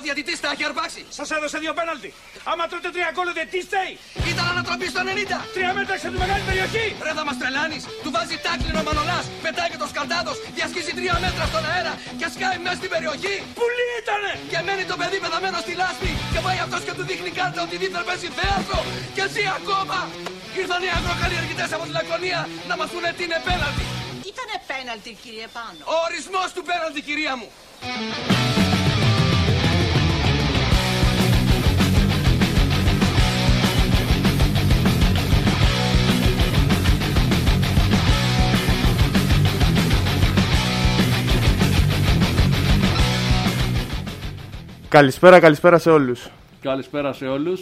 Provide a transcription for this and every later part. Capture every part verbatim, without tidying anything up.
διαιτητής τα έχει αρπάξει. Σας έδωσε δύο πέναλτι. Άμα τρώτε τρία γκολ, τι στέει. Ήταν ανατροπή στο ενενήντα. Τρία μέτρα έξω από τη μεγάλη περιοχή. Ρε θα μας τρελάνεις. Του βάζει τάκλινο ο Μανολάς. Πετάει και το σκαλτάδος. Διασχίζει τρία μέτρα στον αέρα και σκάει μέσα στην περιοχή. Πουλί ήτανε. Και μένει το παιδί πεδαμένο στη λάσπη. Και πάει αυτός και του δείχνει κάρτα ότι δίθεν παίζει θέατρο. Και ζει ακόμα. Ήρθαν οι αγροκαλλιεργητές από τη Λακωνία να μας πούνε τι είναι πέναλτι. Ήτανε πέναλτι, κύριε Πάνο. Ο ορισμός του πέναλτι, κυρία μου. Καλησπέρα, καλησπέρα σε όλους. Καλησπέρα σε όλους.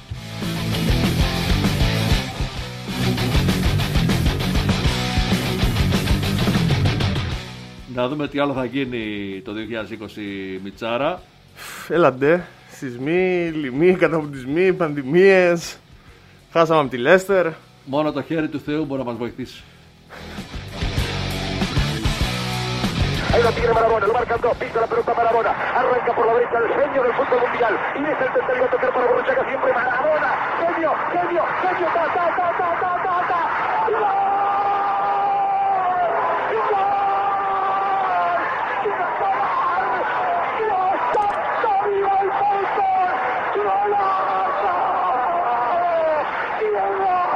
Να δούμε τι άλλο θα γίνει το δύο χιλιάδες είκοσι, Μιτσάρα. Έλαντε, σεισμοί, λοιμοί, καταπουτισμοί, πανδημίες. Χάσαμε από τη Λέστερ. Μόνο το χέρι του Θεού μπορεί να μας βοηθήσει. Ahí lo tiene Maradona, lo marcan dos, pisa la pelota Maradona, arranca por la derecha el genio del fútbol mundial, y es el tercero a tocar para Borruchaga siempre Maradona, genio, genio, genio, ta, ta, ta, ta, ta, ta, ta, y ¡gol! ¡Y gol! ¡Y gol! ¡Dios santo, viva el fútbol! ¡Golazo! ¡Y el gol!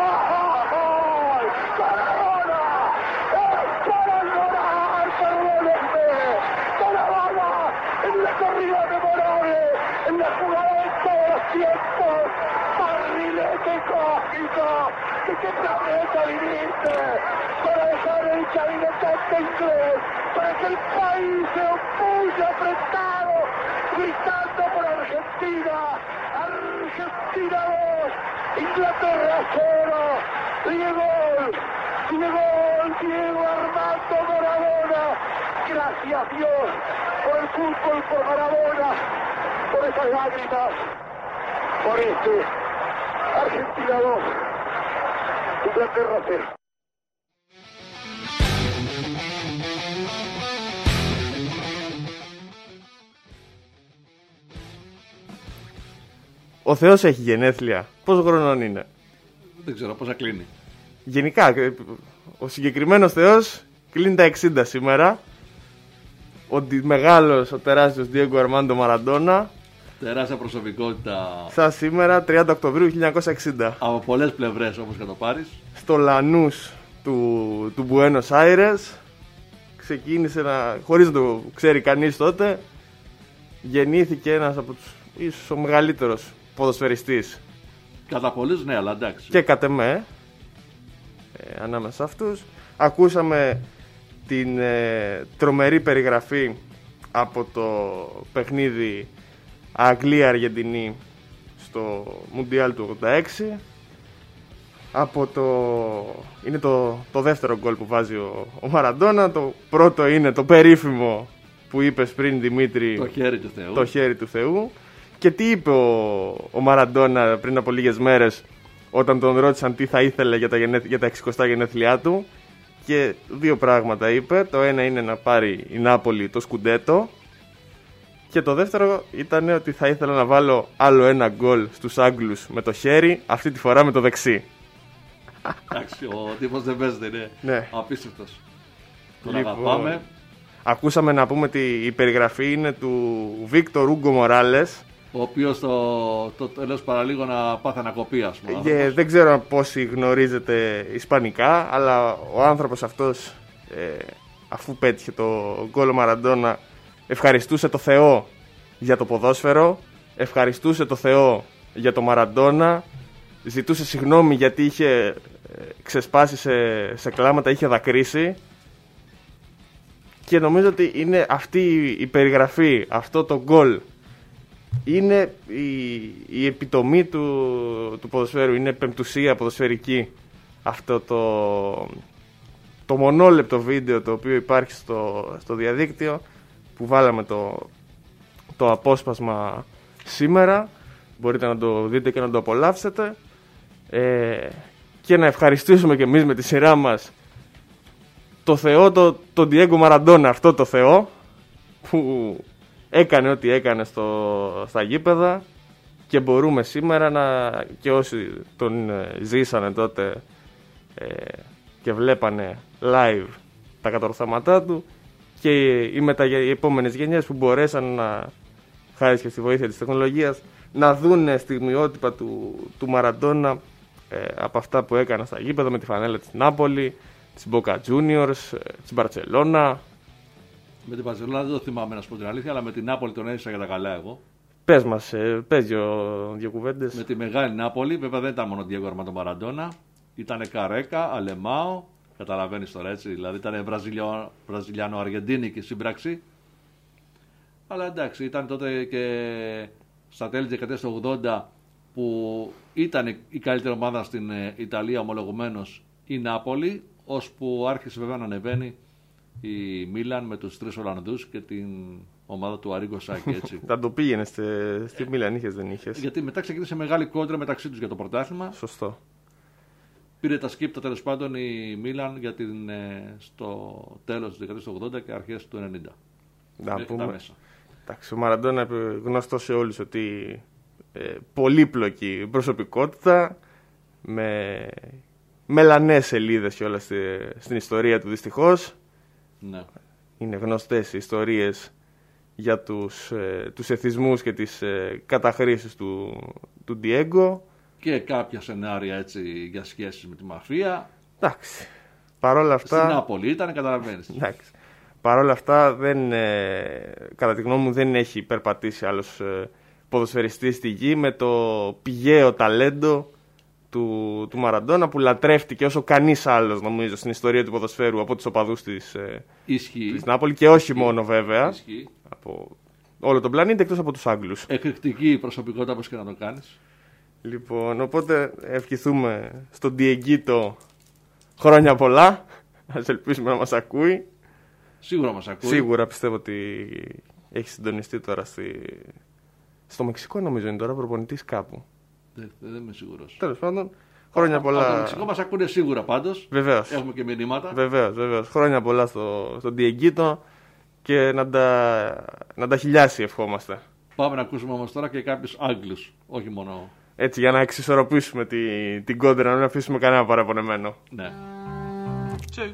¡Maradona! ¡Es para llorar, perdónenme! ¡Para Baba! ¡En la corrida memorable! ¡En la jugada de todos los tiempos! ¡Barrilete cósmico! ¿De qué planeta viniste? Para dejar el cabinetante inglés, para que el país se opulle apretado, gritando por Argentina. Argentina dos, Inglaterra cero. Diego, Diego, Diego Armando Maradona. Gracias Dios por el fútbol, por Maradona, por esas lágrimas, por este Argentina dos, Inglaterra cero. Ο Θεός έχει γενέθλια. Πόσο χρονών είναι? Δεν ξέρω πόσα κλείνει. Γενικά, ο συγκεκριμένος Θεός κλείνει τα εξήντα σήμερα. Ο μεγάλος, ο τεράστιος Diego Armando Maradona. Τεράστια προσωπικότητα. Σαν σήμερα, τριάντα Οκτωβρίου χίλια εννιακόσια εξήντα. Από πολλές πλευρές όπως και το πάρεις. Στο Λανούς του, του Buenos Aires. Ξεκίνησε να, χωρίς να το ξέρει κανείς τότε, γεννήθηκε ένας από τους, ίσως ο μεγαλύτερος ποδοσφαιριστής. Κατά πολλούς, ναι, αλλά εντάξει. Και κατ' εμέ, ε, ανάμεσα σε αυτούς. Ακούσαμε την ε, τρομερή περιγραφή από το παιχνίδι Αγγλία-Αργεντινή στο Μουντιάλ του ογδόντα έξι. Από το... Είναι το, το δεύτερο γκολ που βάζει ο, ο Μαραντόνα. Το πρώτο είναι το περίφημο που είπες πριν, Δημήτρη, το χέρι του Θεού. Το χέρι του Θεού. Και τι είπε ο, ο Μαραντόνα πριν από λίγες μέρες όταν τον ρώτησαν τι θα ήθελε για τα, γενέθ, για τα εξηκοστά γενέθλιά του. Και δύο πράγματα είπε. Το ένα είναι να πάρει η Νάπολη το σκουντέτο. Και το δεύτερο ήταν ότι θα ήθελα να βάλω άλλο ένα γκολ στους Άγγλους με το χέρι, αυτή τη φορά με το δεξί. Εντάξει, ο τύπος δεν παίζεται, είναι ναι. Απίστευτος. Τον Λοιπόν, αγαπάμε. Ακούσαμε να πούμε ότι η περιγραφή είναι του Βίκτορ Ούγκο Μοράλες, ο οποίος το, το τέλος παραλίγο να πάθει ανακοπή, ας πούμε. Και δεν ξέρω πόσοι γνωρίζετε ισπανικά, αλλά ο άνθρωπος αυτός, ε, αφού πέτυχε το γκολ ο Μαραντόνα, ευχαριστούσε το Θεό για το ποδόσφαιρο, ευχαριστούσε το Θεό για το Μαραντόνα, ζητούσε συγγνώμη γιατί είχε ξεσπάσει σε, σε κλάματα, είχε δακρύσει. Και νομίζω ότι είναι αυτή η περιγραφή, αυτό το γκολ, είναι η, η επιτομή του, του ποδοσφαίρου, είναι πεμπτουσία ποδοσφαιρική. Αυτό το, το μονόλεπτο βίντεο το οποίο υπάρχει στο, στο διαδίκτυο, που βάλαμε το, το απόσπασμα σήμερα, μπορείτε να το δείτε και να το απολαύσετε, ε, και να ευχαριστήσουμε και εμείς με τη σειρά μας το Θεό, το, τον Diego Maradona, αυτό το Θεό που έκανε ό,τι έκανε στο, στα γήπεδα και μπορούμε σήμερα να, και όσοι τον ζήσανε τότε ε, και βλέπανε live τα κατορθώματά του και οι, μετα, οι επόμενες γενιές που μπορέσαν να, χάρη και στη βοήθεια της τεχνολογίας, να δουν στιγμιότυπα του, του Μαραντόνα ε, από αυτά που έκανα στα γήπεδα με τη φανέλα της Νάπολη, της Boca Juniors, της Μπαρτσελώνα. Με την Μπαρτσελώνα δεν το θυμάμαι να σου πω την αλήθεια, αλλά με την Νάπολη τον έζησα για τα καλά εγώ. Πες μας, ε, πες δύο, δύο κουβέντες. Με τη μεγάλη Νάπολη, βέβαια δεν ήταν μόνο Diego Armando Maradona, ήταν Καρέκα, Αλεμάο, καταλαβαίνεις τώρα έτσι, δηλαδή ήταν Βραζιλιάνο-Αργεντίνικη σύμπραξη. Αλλά εντάξει, ήταν τότε και στα τέλη της δεκαετίας του ογδόντα που ήταν η καλύτερη ομάδα στην Ιταλία ομολογουμένως η Νάπολη, ώσπου άρχισε βέβαια να ανεβαίνει η Μίλαν με τους τρεις Ολλανδούς και την ομάδα του Αρίγκο Σάκη, έτσι. Θα το πήγαινε στη, στη Μίλαν, είχες δεν είχες. Γιατί μετά ξεκίνησε μεγάλη κόντρα μεταξύ τους για το πρωτάθλημα. Σωστό. Πήρε τα σκύπτα τέλος πάντων η Μίλαν για την, ε, στο τέλος της δεκαετίας του ογδόντα και αρχές του ενενήντα. Να πούμε. Εντάξει, ο Μαραντόνα γνωστό σε όλους ότι ε, πολύπλοκη προσωπικότητα με μελανές σελίδες και όλα στη, στην ιστορία του δυστυχώς. Ναι. Είναι γνωστές οι ιστορίες για τους, ε, τους εθισμούς και τις ε, καταχρήσεις του, του Ντιέγκο. Και κάποια σενάρια έτσι για σχέσεις με τη μαφία. Εντάξει. Παρόλα αυτά. Στην Νάπολη ήταν, καταλαβαίνεις. Εντάξει. Παρ' όλα αυτά, δεν, ε, κατά τη γνώμη μου, δεν έχει υπερπατήσει άλλος ε, ποδοσφαιριστής στη γη με το πηγαίο ταλέντο του, του Μαραντόνα που λατρεύτηκε όσο κανείς άλλος, νομίζω, στην ιστορία του ποδοσφαίρου από τους οπαδούς της, ε, της Νάπολη και όχι Ισχύει. μόνο βέβαια. Ισχύει. Από όλο τον πλανήτη εκτός από τους Άγγλους. Εκρηκτική προσωπικότητα, όπως και να το κάνεις. Λοιπόν, οπότε ευχηθούμε στον Διεγκίτο χρόνια πολλά. Ας ελπίσουμε να μας ακούει. Σίγουρα μας ακούει. Σίγουρα πιστεύω ότι έχει συντονιστεί τώρα στη... στο Μεξικό, νομίζω είναι τώρα προπονητής κάπου. Δεν, δεν είμαι σίγουρος. Τέλος πάντων, χρόνια Α, πολλά. Στο Μεξικό μας ακούνε σίγουρα πάντως. Βεβαίως. Έχουμε και μηνύματα. Βεβαίως, βεβαίως. Χρόνια πολλά στο, στον Διεγκίτο και να τα, να τα χιλιάσει ευχόμαστε. Πάμε να ακούσουμε όμως τώρα και κάποιους Άγγλους, όχι μόνο. Έτσι, για να εξισορροπήσουμε τη, την κόντρα, να μην αφήσουμε κανένα παραπονεμένο. Ναι. Two.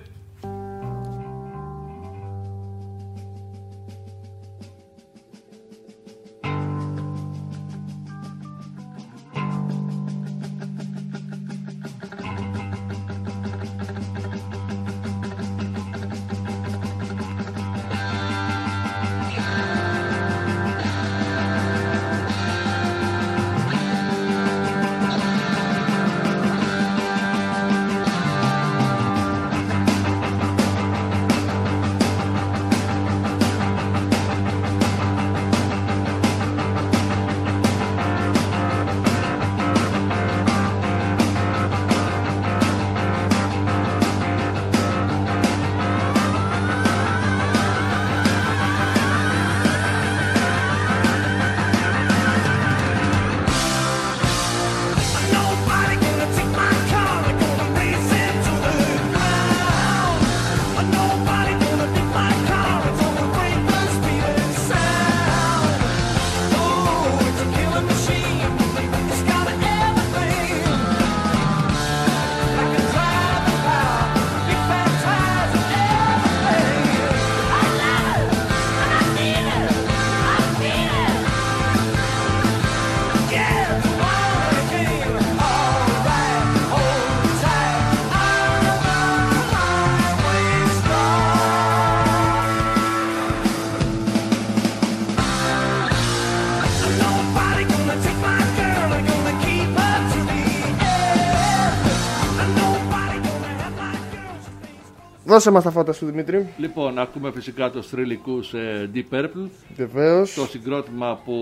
Δώσε μας τα φώτα σου, Δημήτρη. Λοιπόν, ακούμε φυσικά τους θρυλικούς ε, Deep Purple. Βεβαίως. Το συγκρότημα που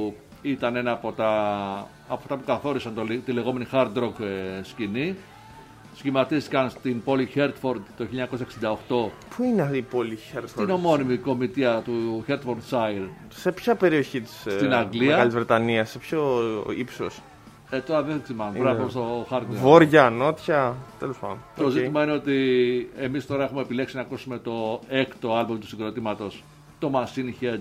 ήταν ένα από τα, από τα που καθόρισαν το, τη λεγόμενη hard rock ε, σκηνή. Σχηματίστηκαν στην πόλη Hertford το χίλια εννιακόσια εξήντα οκτώ. Πού είναι αυτή η πόλη Hertford? Στην ομώνυμη κομιτεία του Hertfordshire. Σε ποια περιοχή της στην Αγγλία, Μεγάλης Βρετανίας, σε ποιο ύψος? Ε, τώρα δεν θυμάμαι. Πρέπει να πω στο χάρτη. Βόρεια, νότια, τέλος πάντων. Το okay. ζήτημα είναι ότι εμείς τώρα έχουμε επιλέξει να ακούσουμε το έκτο άλμπομ του συγκροτήματος, το Machine Head, το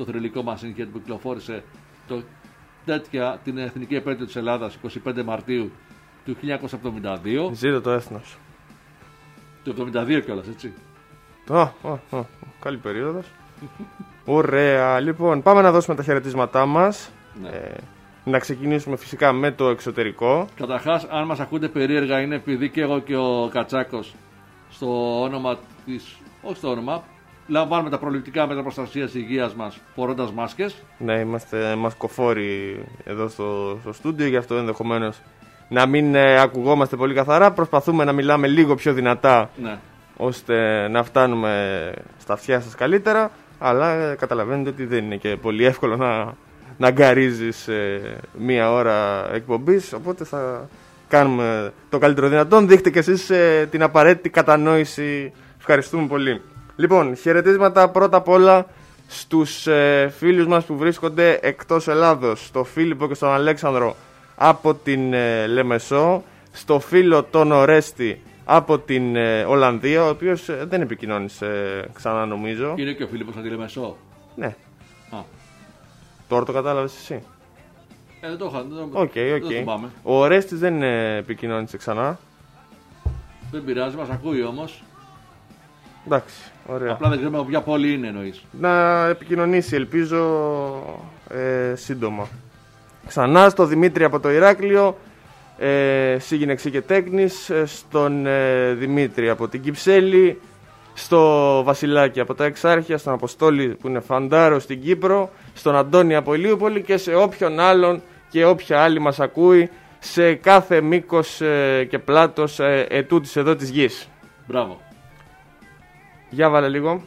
το θρυλικό μας σύνθημα που κυκλοφόρησε το, τέτοια την Εθνική Επέτειο της Ελλάδας εικοστή πέμπτη Μαρτίου του χίλια εννιακόσια εβδομήντα δύο. Ζήτω το έθνος. Το εβδομήντα δύο κιόλας, έτσι. Α, α, α, καλή περίοδος. Ωραία. Λοιπόν, πάμε να δώσουμε τα χαιρετίσματά μας. Ναι. Ε, να ξεκινήσουμε φυσικά με το εξωτερικό. Καταρχάς, αν μας ακούτε περίεργα, είναι επειδή και εγώ και ο Κατσάκος στο όνομα της, όχι στο όνομα, λαμβάνουμε τα προληπτικά μέτρα προστασίας υγείας μας φορώντας μάσκες. Ναι, είμαστε μασκοφόροι εδώ στο, στο στούντιο, γι' αυτό ενδεχομένως να μην ε, ακουγόμαστε πολύ καθαρά. Προσπαθούμε να μιλάμε λίγο πιο δυνατά, Ναι. ώστε να φτάνουμε στα αυτιά σας καλύτερα. Αλλά ε, καταλαβαίνετε ότι δεν είναι και πολύ εύκολο να, να γκαρίζεις ε, μία ώρα εκπομπής. Οπότε θα κάνουμε το καλύτερο δυνατόν. Δείχτε και εσείς ε, την απαραίτητη κατανόηση. Ευχαριστούμε πολύ. Λοιπόν, χαιρετίσματα πρώτα απ' όλα στους ε, φίλους μας που βρίσκονται εκτός Ελλάδος. Στο Φίλιππο και στον Αλέξανδρο από την ε, Λεμεσό. Στο φίλο τον Ορέστη από την ε, Ολλανδία, ο οποίος ε, δεν επικοινώνησε ε, ξανά νομίζω. Είναι και ο Φίλιππος από τη Λεμεσό. Ναι. Α, Τώρα το κατάλαβες εσύ. ε, δεν το είχα. Δεν, το- Οκ, δεν οκ. θυμάμαι. Ο Ορέστης δεν ε, επικοινώνησε ξανά. Δεν πειράζει, μας ακούει όμως. Εντάξει, ωραία. Απλά δεν ξέρουμε από ποια πόλη είναι, εννοείς. Να επικοινωνήσει, ελπίζω, ε, σύντομα. Ξανά στο Δημήτρη από το Ηράκλειο, ε, Σίγυνεξή και Τέκνης, ε, στον ε, Δημήτρη από την Κυψέλη, στο Βασιλάκη από τα Εξάρχεια, στον Αποστόλη που είναι φαντάρο στην Κύπρο, στον Αντώνη από Ηλίουπολη και σε όποιον άλλον και όποια άλλη μας ακούει σε κάθε μήκος ε, και πλάτος ε, ετούτης εδώ της γης. Μπράβο. Για βάλε λίγο.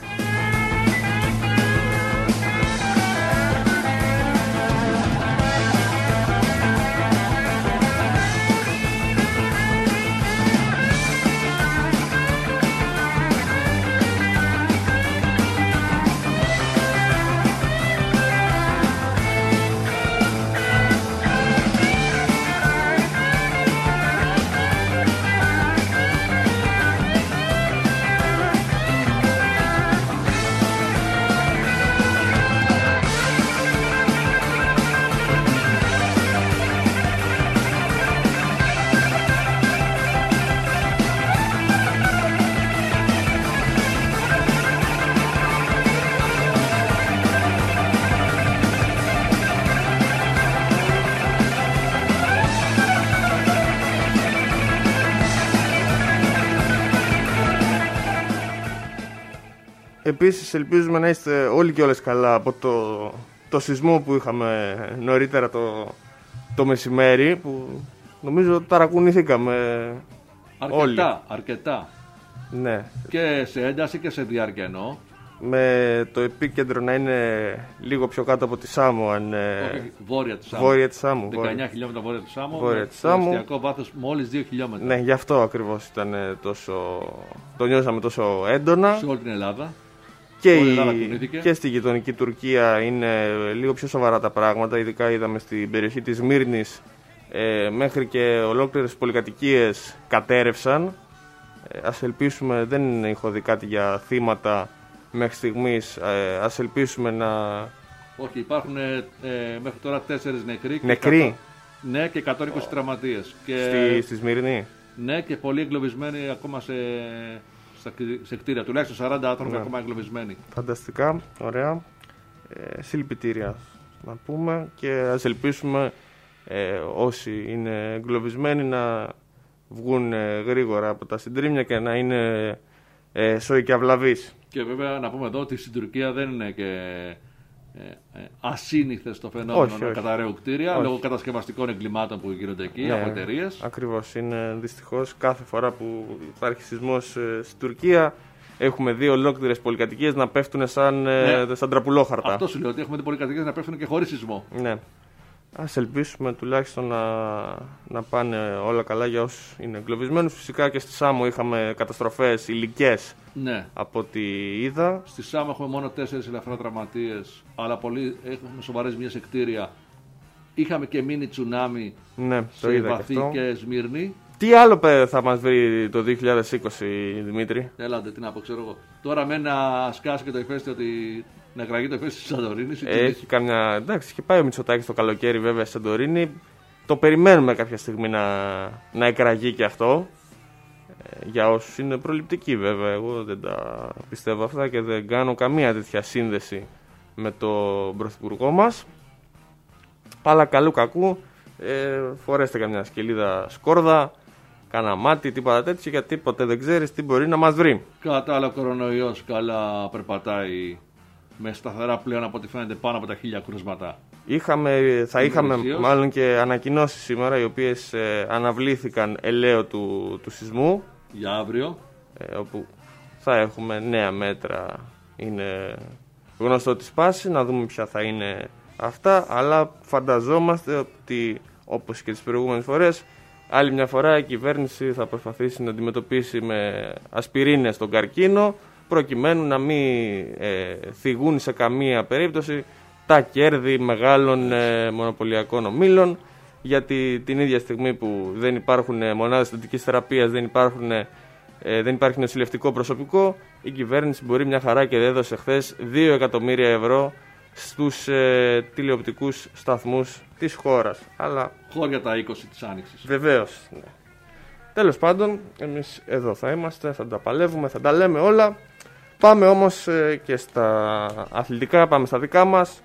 Επίσης ελπίζουμε να είστε όλοι και όλες καλά από το, το σεισμό που είχαμε νωρίτερα το, το μεσημέρι, που νομίζω ταρακουνηθήκαμε Αρκετά, όλοι. αρκετά. Ναι, Και σε ένταση και σε διάρκεια εννοώ. με το επίκεντρο να είναι λίγο πιο κάτω από τη Σάμο, αν, ε, Όχι, βόρεια της Σάμου. βόρεια της Σάμου. δεκαεννιά βόρεια. χιλιόμετρα βόρεια της Σάμου. Βόρεια με της Σάμου. εστιακό βάθος μόλις δύο χιλιόμετρα. Ναι, γι' αυτό ακριβώς ήταν ε, τόσο, το νιώσαμε τόσο έντονα. Σε όλη την Ελλάδα. Και, Όλη η η, Ελλάδα κουνήθηκε. και στη γειτονική Τουρκία είναι λίγο πιο σοβαρά τα πράγματα. Ειδικά είδαμε στην περιοχή της Μύρνης ε, μέχρι και ολόκληρες πολυκατοικίες κατέρευσαν. Ε, ας ελπίσουμε, δεν έχω δει κάτι για θύματα μέχρι στιγμής. Ε, ας ελπίσουμε να... Όχι, υπάρχουν ε, μέχρι τώρα τέσσερις νεκροί. και Νεκροί? εκατό Ναι, και εκατόν είκοσι τραυματίες. Και, Στη, στη Σμύρνη. ναι, και πολλοί εγκλωβισμένοι ακόμα σε, στα, σε κτίρια. Τουλάχιστον σαράντα άνθρωποι Ναι. ακόμα εγκλωβισμένοι. Φανταστικά, ωραία. Ε, συλληπιτήρια να πούμε, και ας ελπίσουμε ε, όσοι είναι εγκλωβισμένοι να βγουν ε, γρήγορα από τα συντρίμμια και να είναι ε, σόοι και αυλαβείς. Και βέβαια να πούμε εδώ ότι στην Τουρκία δεν είναι και ε, ε, ασύνηθες το φαινόμενο Όχι, να όχι. καταραίουν κτίρια Όχι. λόγω κατασκευαστικών εγκλημάτων που γίνονται εκεί Ναι, από εταιρείες. ακριβώς. Είναι δυστυχώς κάθε φορά που υπάρχει σεισμός ε, στην Τουρκία έχουμε δει ολόκληρες πολυκατοικίες να πέφτουν σαν, ε, Ναι. σαν τραπουλόχαρτα. Αυτό σου λέω ότι έχουμε δει πολυκατοικίες να πέφτουν και χωρίς σεισμό. Ναι. Ας ελπίσουμε τουλάχιστον να, να πάνε όλα καλά για όσους είναι εγκλωβισμένους. Φυσικά και στη Σάμο είχαμε καταστροφές υλικές Ναι. από ό,τι είδα. Στη Σάμο έχουμε μόνο τέσσερις ελαφρά τραυματίες, αλλά πολλοί έχουμε σοβαρές ζημιές σε κτίρια. Είχαμε και μίνι τσουνάμι Ναι, το σε είδα και Βαθύ αυτό. και Σμύρνη. Τι άλλο πέ, θα μας βρει το δύο χιλιάδες είκοσι, Δημήτρη? Έλατε, τι να πω, ξέρω εγώ. Τώρα με να σκάσει και το ηφαίστειο ότι να εκραγεί το φέστης της Σαντορίνης. Έχει καμιά. Εντάξει, είχε πάει ο Μητσοτάκης το καλοκαίρι βέβαια στη Σαντορίνη. Το περιμένουμε κάποια στιγμή να, να εκραγεί και αυτό. Ε, για όσους είναι προληπτικοί βέβαια. Εγώ δεν τα πιστεύω αυτά και δεν κάνω καμία τέτοια σύνδεση με τον πρωθυπουργό μας. Αλλά καλού κακού ε, φορέστε καμιά σκελίδα σκόρδα, κάνα μάτι, τίποτα τέτοιο, γιατί ποτέ δεν ξέρεις τι μπορεί να μας βρει. Κατά άλλο, κορονοϊός καλά περπατάει με σταθερά πλέον από ό,τι φαίνεται πάνω από τα χίλια κρούσματα. Είχαμε, θα είχαμε μάλλον και ανακοινώσεις σήμερα οι οποίες ε, αναβλήθηκαν ελαίο του, του σεισμού. Για αύριο. Ε, όπου θα έχουμε νέα μέτρα. Είναι γνωστό τη σπάση, να δούμε ποια θα είναι αυτά. Αλλά φανταζόμαστε ότι όπως και τις προηγούμενες φορές, άλλη μια φορά η κυβέρνηση θα προσπαθήσει να αντιμετωπίσει με ασπιρίνες τον καρκίνο, προκειμένου να μην ε, θυγούν σε καμία περίπτωση τα κέρδη μεγάλων ε, μονοπωλιακών ομίλων, γιατί την ίδια στιγμή που δεν υπάρχουν μονάδες θετικής θεραπείας, δεν, υπάρχουν, ε, δεν υπάρχει νοσηλευτικό προσωπικό, η κυβέρνηση μπορεί μια χαρά και έδωσε χθες δύο εκατομμύρια ευρώ στους ε, τηλεοπτικούς σταθμούς της χώρας. Αλλά χώρια τα είκοσι της Άνοιξης. Βεβαίως. Ναι. Τέλος πάντων, εμείς εδώ θα είμαστε, θα τα παλεύουμε, θα τα λέμε όλα. Πάμε όμως ε, και στα αθλητικά, πάμε στα δικά μας,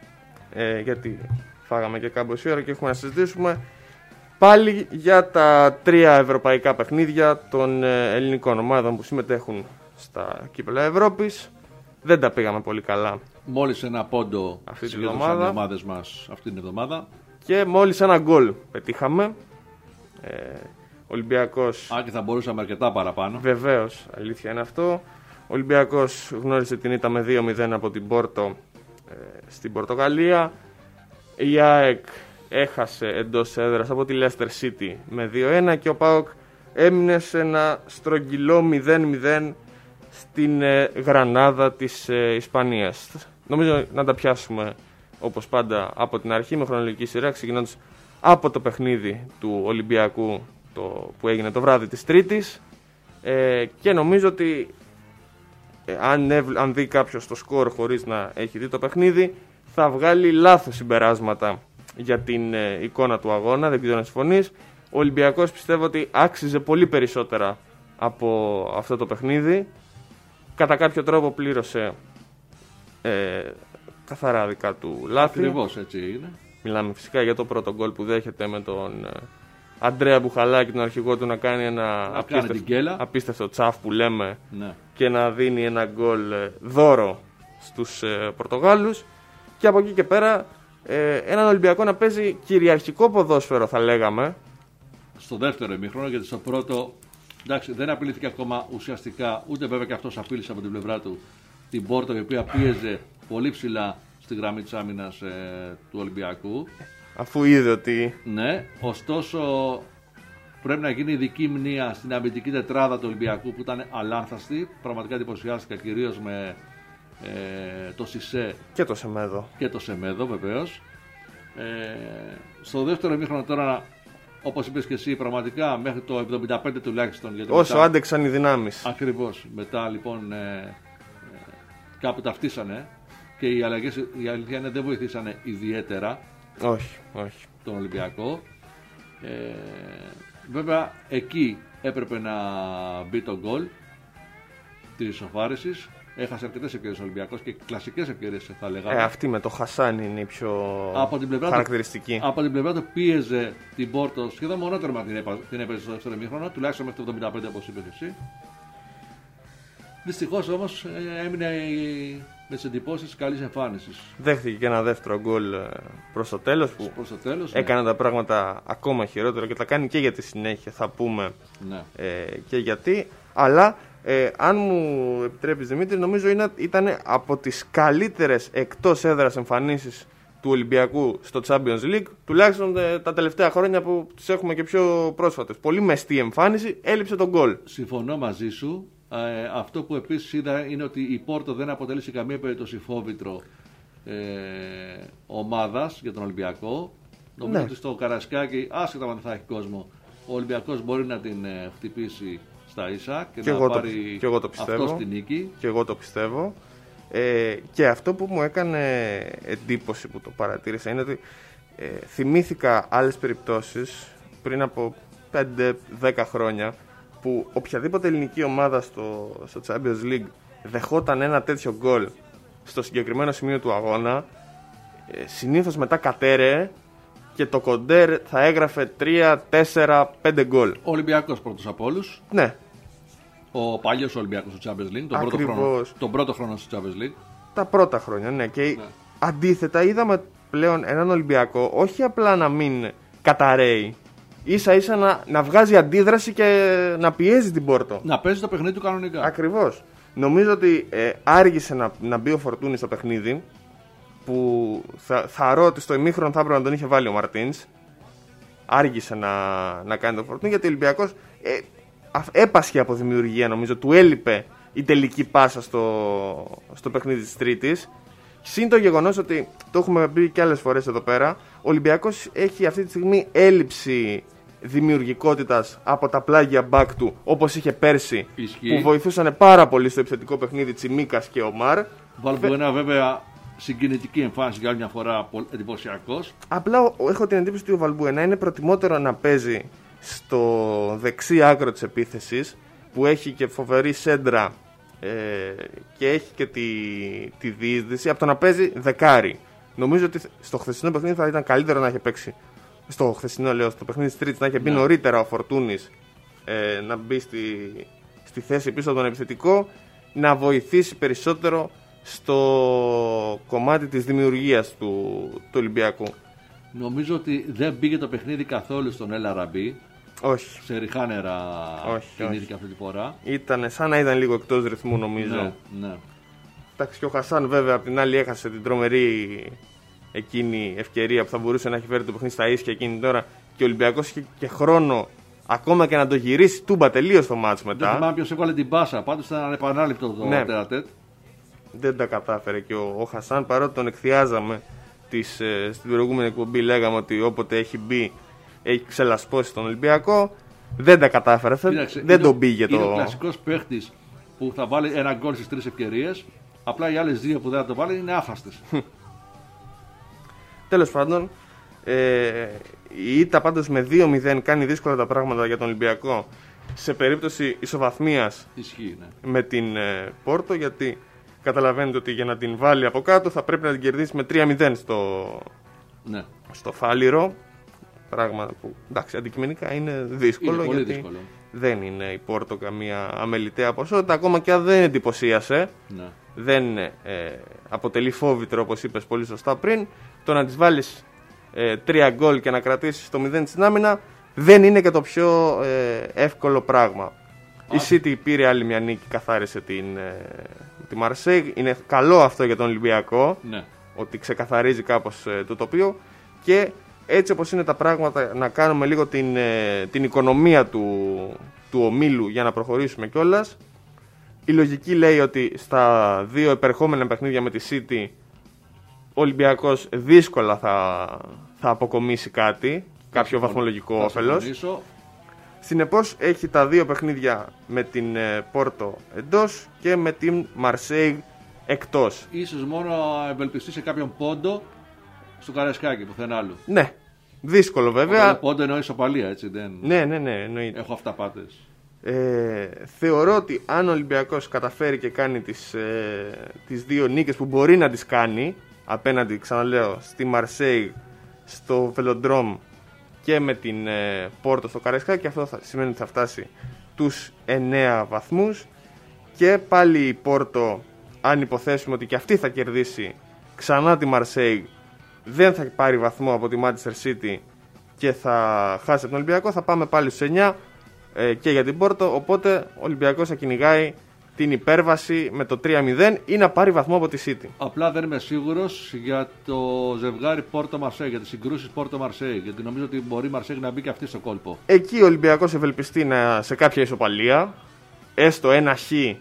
ε, γιατί φάγαμε και κάμποση ώρα και έχουμε να συζητήσουμε πάλι για τα τρία ευρωπαϊκά παιχνίδια των ε, ελληνικών ομάδων που συμμετέχουν στα κύπελλα Ευρώπης. Δεν τα πήγαμε πολύ καλά. Μόλις ένα πόντο αυτή την εβδομάδα. Οι ομάδες μας αυτή την εβδομάδα. Και μόλις ένα γκολ πετύχαμε. Ε, Ολυμπιακός. Α, και θα μπορούσαμε αρκετά παραπάνω. Βεβαίως, αλήθεια είναι αυτό. Ο Ολυμπιακός γνώρισε την ήττα με δύο μηδέν από την Πόρτο ε, στην Πορτογαλία. Η ΑΕΚ έχασε εντός έδρας από τη Leicester City με δύο ένα και ο ΠΑΟΚ έμεινε σε ένα στρογγυλό μηδέν μηδέν στην ε, Γρανάδα της ε, Ισπανίας. Νομίζω να τα πιάσουμε όπως πάντα από την αρχή με χρονολογική σειρά, ξεκινώντας από το παιχνίδι του Ολυμπιακού το, που έγινε το βράδυ της Τρίτης ε, και νομίζω ότι ε, αν, εύ, αν δει κάποιος το σκορ χωρίς να έχει δει το παιχνίδι θα βγάλει λάθος συμπεράσματα για την ε, εικόνα του αγώνα, δεν ξέρω να συμφωνείς. Ο Ολυμπιακός πιστεύω ότι άξιζε πολύ περισσότερα από αυτό το παιχνίδι. Κατά κάποιο τρόπο πλήρωσε ε, καθαρά δικά του λάθη. Ακριβώς έτσι είναι. Μιλάμε φυσικά για το πρώτο γκολ που δέχεται με τον ε, Αντρέα Μπουχαλάκη, τον αρχηγό του, να κάνει ένα να απίστευτο, κάνει απίστευτο τσαφ που λέμε, ναι, και να δίνει ένα γκολ ε, δώρο στους ε, Πορτογάλους. Και από εκεί και πέρα ε, έναν Ολυμπιακό να παίζει κυριαρχικό ποδόσφαιρο, θα λέγαμε. Στο δεύτερο ημίχρονο, γιατί στο πρώτο εντάξει, δεν απειλήθηκε ακόμα ουσιαστικά, ούτε βέβαια και αυτός απείλησε από την πλευρά του την Πόρτο, η οποία πίεζε πολύ ψηλά στη γραμμή της άμυνας ε, του Ολυμπιακού. Αφού είδε ότι. Ναι, ωστόσο πρέπει να γίνει ειδική μνήα στην αμυντική τετράδα του Ολυμπιακού που ήταν αλάνθαστη. Πραγματικά εντυπωσιάστηκα κυρίως με ε, το Σισέ και το Σεμέδο. Και το Σεμέδο βεβαίως. Ε, στο δεύτερο ημίχρονο τώρα, όπως είπες και εσύ, πραγματικά μέχρι το εβδομήντα πέντε τουλάχιστον. Γιατί όσο μετά, άντεξαν οι δυνάμεις. Ακριβώς. Μετά λοιπόν ε, ε, κάπου ταυτίσανε και οι αλλαγές, η αλήθεια είναι, δεν βοηθήσανε ιδιαίτερα. Όχι, όχι. Τον Ολυμπιακό. Ε, βέβαια εκεί έπρεπε να μπει το γκολ της ισοφάρησης. Έχασε αρκετές ευκαιρίες ο Ολυμπιακός και κλασικές ευκαιρίες, θα λέγαμε. Ε, αυτή με το Χασάν είναι η πιο από την χαρακτηριστική. Του, από την πλευρά του πίεζε την Πόρτο σχεδόν μονότερμα την, έπα, την έπαιζε στο δεύτερο ημίχρονο, τουλάχιστον μέχρι το εβδομήντα πέντε όπως είπες εσύ. Δυστυχώς όμως έμεινε με τις εντυπώσεις της καλής εμφάνισης. Δέχτηκε και ένα δεύτερο γκολ προς το τέλος που προς το τέλος, έκανε ναι, τα πράγματα ακόμα χειρότερα και τα κάνει και για τη συνέχεια, θα πούμε, ναι, ε, και γιατί. Αλλά ε, αν μου επιτρέπεις, Δημήτρη, νομίζω ήταν από τις καλύτερες εκτός έδρας εμφανίσεις του Ολυμπιακού στο Champions League, τουλάχιστον ε, τα τελευταία χρόνια που τις έχουμε και πιο πρόσφατες. Πολύ μεστή εμφάνιση, έλειψε τον γκολ. Συμφωνώ μαζί σου. Ε, αυτό που επίσης είδα είναι ότι η Πόρτο δεν αποτελεί σε καμία περίπτωση φόβητρο ε, ομάδας για τον Ολυμπιακό. Νομίζω Ναι. ότι στο Καρασκάκι, άσχετα αν δεν θα έχει κόσμο, ο Ολυμπιακός μπορεί να την ε, χτυπήσει στα ίσα και, Και να εγώ το- πάρει και εγώ το πιστεύω. αυτό στη νίκη. Και εγώ το πιστεύω. Ε, και αυτό που μου έκανε εντύπωση που το παρατήρησα είναι ότι ε, θυμήθηκα άλλες περιπτώσεις πριν από πέντε δέκα χρόνια που οποιαδήποτε ελληνική ομάδα στο, στο Champions League δεχόταν ένα τέτοιο γκολ στο συγκεκριμένο σημείο του αγώνα, ε, συνήθως μετά κατέρεε και το κοντέρ θα έγραφε τρία, τέσσερα, πέντε γκολ. Ο Ολυμπιακός πρώτος από όλους. Ναι. Ο παλιός Ολυμπιακός στο Champions League. Τον πρώτο, χρόνο, τον πρώτο χρόνο στο Champions League. Τα πρώτα χρόνια, ναι. Και ναι. αντίθετα είδαμε πλέον έναν Ολυμπιακό όχι απλά να μην καταραίει, ίσα ίσα να, να βγάζει αντίδραση και να πιέζει την Πόρτο. Να παίζει το παιχνίδι του κανονικά. Ακριβώς. Νομίζω ότι ε, άργησε να, να μπει ο Φορτούνης στο παιχνίδι, που θα, θαρώ ότι στο ημίχρονο θα έπρεπε να τον είχε βάλει ο Μαρτίνς. Άργησε να, να κάνει το Φορτούνη, γιατί ο Ολυμπιακός ε, έπασχε από δημιουργία, νομίζω. Του έλειπε η τελική πάσα στο, στο παιχνίδι της Τρίτης. Συν το γεγονός ότι, το έχουμε πει και άλλες φορές εδώ πέρα, ο Ολυμπιακός έχει αυτή τη στιγμή έλλειψη δημιουργικότητας από τα πλάγια μπακ του, όπως είχε πέρσι. Ισχύει. Που βοηθούσαν πάρα πολύ στο επιθετικό παιχνίδι Τσιμίκας και Ομάρ. Βαλμπουενά βέβαια συγκινητική εμφάνιση για άλλη μια φορά, εντυπωσιακός. Απλά έχω την εντύπωση ότι ο Βαλμπουενά είναι προτιμότερο να παίζει στο δεξί άκρο της επίθεσης, που έχει και φοβερή σέντρα ε, και έχει και τη, τη διείσδυση, από το να παίζει δεκάρι. Νομίζω ότι στο χθεσινό παιχνίδι θα ήταν καλύτερο να έχει παίξει. Στο χθεσινό, λέω, στο παιχνίδι της Τρίτης, να είχε μπει ναι. νωρίτερα ο Φορτούνης, ε, να μπει στη, στη θέση πίσω από τον επιθετικό, να βοηθήσει περισσότερο στο κομμάτι της δημιουργίας του, του Ολυμπιακού. Νομίζω ότι δεν πήγε το παιχνίδι καθόλου στον Ελ Αραμπί. Όχι. Σε ριχά νερά κινήθηκε αυτή τη φορά. Ήταν σαν να ήταν λίγο εκτός ρυθμού, νομίζω. Ναι, ναι. Εντάξει, και ο Χασάν βέβαια απ' την άλλη έχασε την τρομερή εκείνη ευκαιρία που θα μπορούσε να έχει φέρει το παιχνίδι στα ίσια εκείνη τώρα, και ο Ολυμπιακός είχε και χρόνο ακόμα και να το γυρίσει τούμπα τελείως το μάτς μετά. Δεν θυμάμαι ποιος έβαλε την πάσα, πάντως ήταν ανεπανάληπτο το ναι. τερατέτ. Δεν τα κατάφερε και ο, ο Χασάν, παρότι τον εκθιάζαμε τις, ε, στην προηγούμενη εκπομπή, λέγαμε ότι όποτε έχει μπει έχει ξελασπώσει τον Ολυμπιακό. Δεν τα κατάφερε. Κοίταξε, δεν τον πήγε το. Είναι ο κλασικός παίχτης που θα βάλει ένα γκολ στις τρεις ευκαιρίες. Απλά οι άλλες δύο που δεν θα το βάλει είναι άφαστες. Τέλος πάντων, ε, η ήττα πάντως με δύο μηδέν κάνει δύσκολα τα πράγματα για τον Ολυμπιακό σε περίπτωση ισοβαθμίας. Ισχύει, ναι. Με την ε, Πόρτο, γιατί καταλαβαίνετε ότι για να την βάλει από κάτω θα πρέπει να την κερδίσει με τρία μηδέν στο, ναι. στο Φάληρο. Πράγμα που εντάξει, αντικειμενικά είναι δύσκολο, είναι πολύ γιατί δύσκολο. Δεν είναι η Πόρτο καμία αμεληταία ποσότητα, ακόμα και αν δεν εντυπωσίασε. Ναι. Δεν ε, αποτελεί φόβητρο, όπως είπες πολύ σωστά πριν. Το να της βάλεις ε, τρία γκολ και να κρατήσεις το μηδέν στην άμυνα δεν είναι και το πιο ε, εύκολο πράγμα. Α. Η City πήρε άλλη μια νίκη, καθάρισε την, ε, τη Marseille. Είναι καλό αυτό για τον Ολυμπιακό, ναι. ότι ξεκαθαρίζει κάπως ε, το τοπίο, και έτσι όπως είναι τα πράγματα, να κάνουμε λίγο την, ε, την οικονομία του, του ομίλου για να προχωρήσουμε κιόλας. Η λογική λέει ότι στα δύο επερχόμενα παιχνίδια με τη City ο Ολυμπιακός δύσκολα θα, θα αποκομίσει κάτι, κάποιο θα βαθμολογικό όφελος. Συνεπώς έχει τα δύο παιχνίδια με την ε, Πόρτο εντός και με την Marseille εκτός. Ίσως μόνο ευελπιστεί σε κάποιον πόντο στο Καραϊσκάκι, πουθενά άλλου. Ναι, δύσκολο βέβαια. Πόντο εννοεί ισοπαλία, έτσι δεν. Ναι, ναι, ναι, εννοείται. Έχω αυταπάτες. Ε, θεωρώ ότι αν ο Ολυμπιακός καταφέρει και κάνει τις, ε, τις δύο νίκες που μπορεί να τις κάνει απέναντι, ξαναλέω, στη Marseille, στο Velodrome και με την ε, Πόρτο στο Καραϊσκάκι, αυτό θα, σημαίνει ότι θα φτάσει τους εννέα βαθμούς, και πάλι η Πόρτο, αν υποθέσουμε ότι και αυτή θα κερδίσει ξανά τη Marseille, δεν θα πάρει βαθμό από τη Manchester City και θα χάσει από τον Ολυμπιακό, θα πάμε πάλι στους εννέα ε, και για την Πόρτο, οπότε ο Ολυμπιακός θα κυνηγάει την υπέρβαση με το τρία μηδέν ή να πάρει βαθμό από τη City. Απλά δεν είμαι σίγουρος για το ζευγάρι Πόρτο-Μαρσέη, για τις συγκρούσεις Πόρτο-Μαρσέη, γιατί νομίζω ότι μπορεί η Μαρσέη να μπει και αυτή στο κόλπο. Εκεί ο Ολυμπιακός ευελπιστεί να, σε κάποια ισοπαλία, έστω ένα χ. Ε...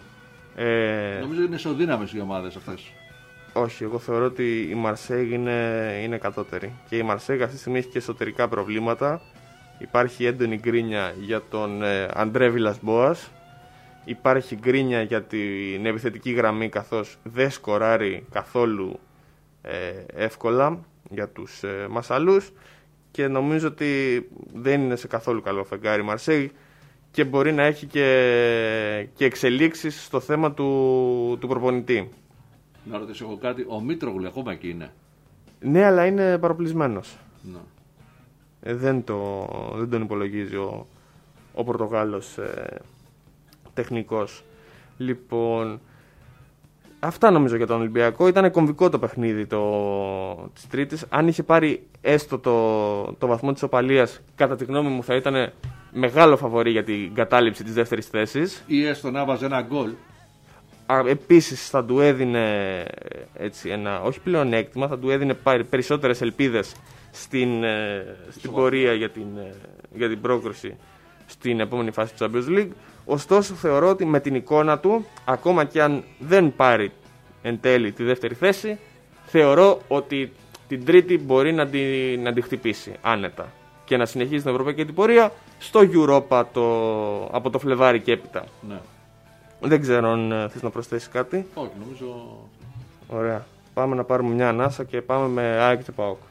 Νομίζω είναι ισοδύναμες οι ομάδες αυτές. Όχι, εγώ θεωρώ ότι η Μαρσέη είναι, είναι κατώτερη. Και η Μαρσέη αυτή τη στιγμή έχει και εσωτερικά προβλήματα. Υπάρχει έντονη γκρίνια για τον ε, Αντρέ Βιλας-Μπόας, υπάρχει γκρίνια για την επιθετική γραμμή, καθώς δεν σκοράρει καθόλου ε, εύκολα για τους ε, Μασαλούς, και νομίζω ότι δεν είναι σε καθόλου καλό φεγγάρι Μαρσέη και μπορεί να έχει και, και εξελίξεις στο θέμα του, του προπονητή. Να ρωτήσω εγώ κάτι, ο Μήτρογλου ακόμα εκεί είναι? Ναι, αλλά είναι παροπλισμένος. Ναι. Ε, δεν, το, δεν τον υπολογίζει ο, ο Πορτογάλος ε, τεχνικός. Λοιπόν, αυτά νομίζω για τον Ολυμπιακό. Ήταν κομβικό το παιχνίδι το, της Τρίτης. Αν είχε πάρει έστω το, το βαθμό της οπαλίας, κατά τη γνώμη μου θα ήταν μεγάλο φαβορί για την κατάληψη της δεύτερης θέσης. Ή έστω να βάζει ένα γκολ. Επίσης θα του έδινε έτσι, ένα, όχι πλεονέκτημα, θα του έδινε περισσότερες ελπίδες στην, στην πορεία για την, για την πρόκριση στην επόμενη φάση του Champions League. Ωστόσο θεωρώ ότι με την εικόνα του, ακόμα και αν δεν πάρει εν τέλει τη δεύτερη θέση, θεωρώ ότι την τρίτη μπορεί να τη, να τη χτυπήσει άνετα και να συνεχίσει την ευρωπαϊκή την πορεία στο Europa το, από το Φλεβάρι και έπειτα. Ναι. Δεν ξέρω αν θες να προσθέσεις κάτι. Όχι, νομίζω. Ωραία. Πάμε να πάρουμε μια ανάσα και πάμε με ΑΕΚ και ΠΑΟΚ.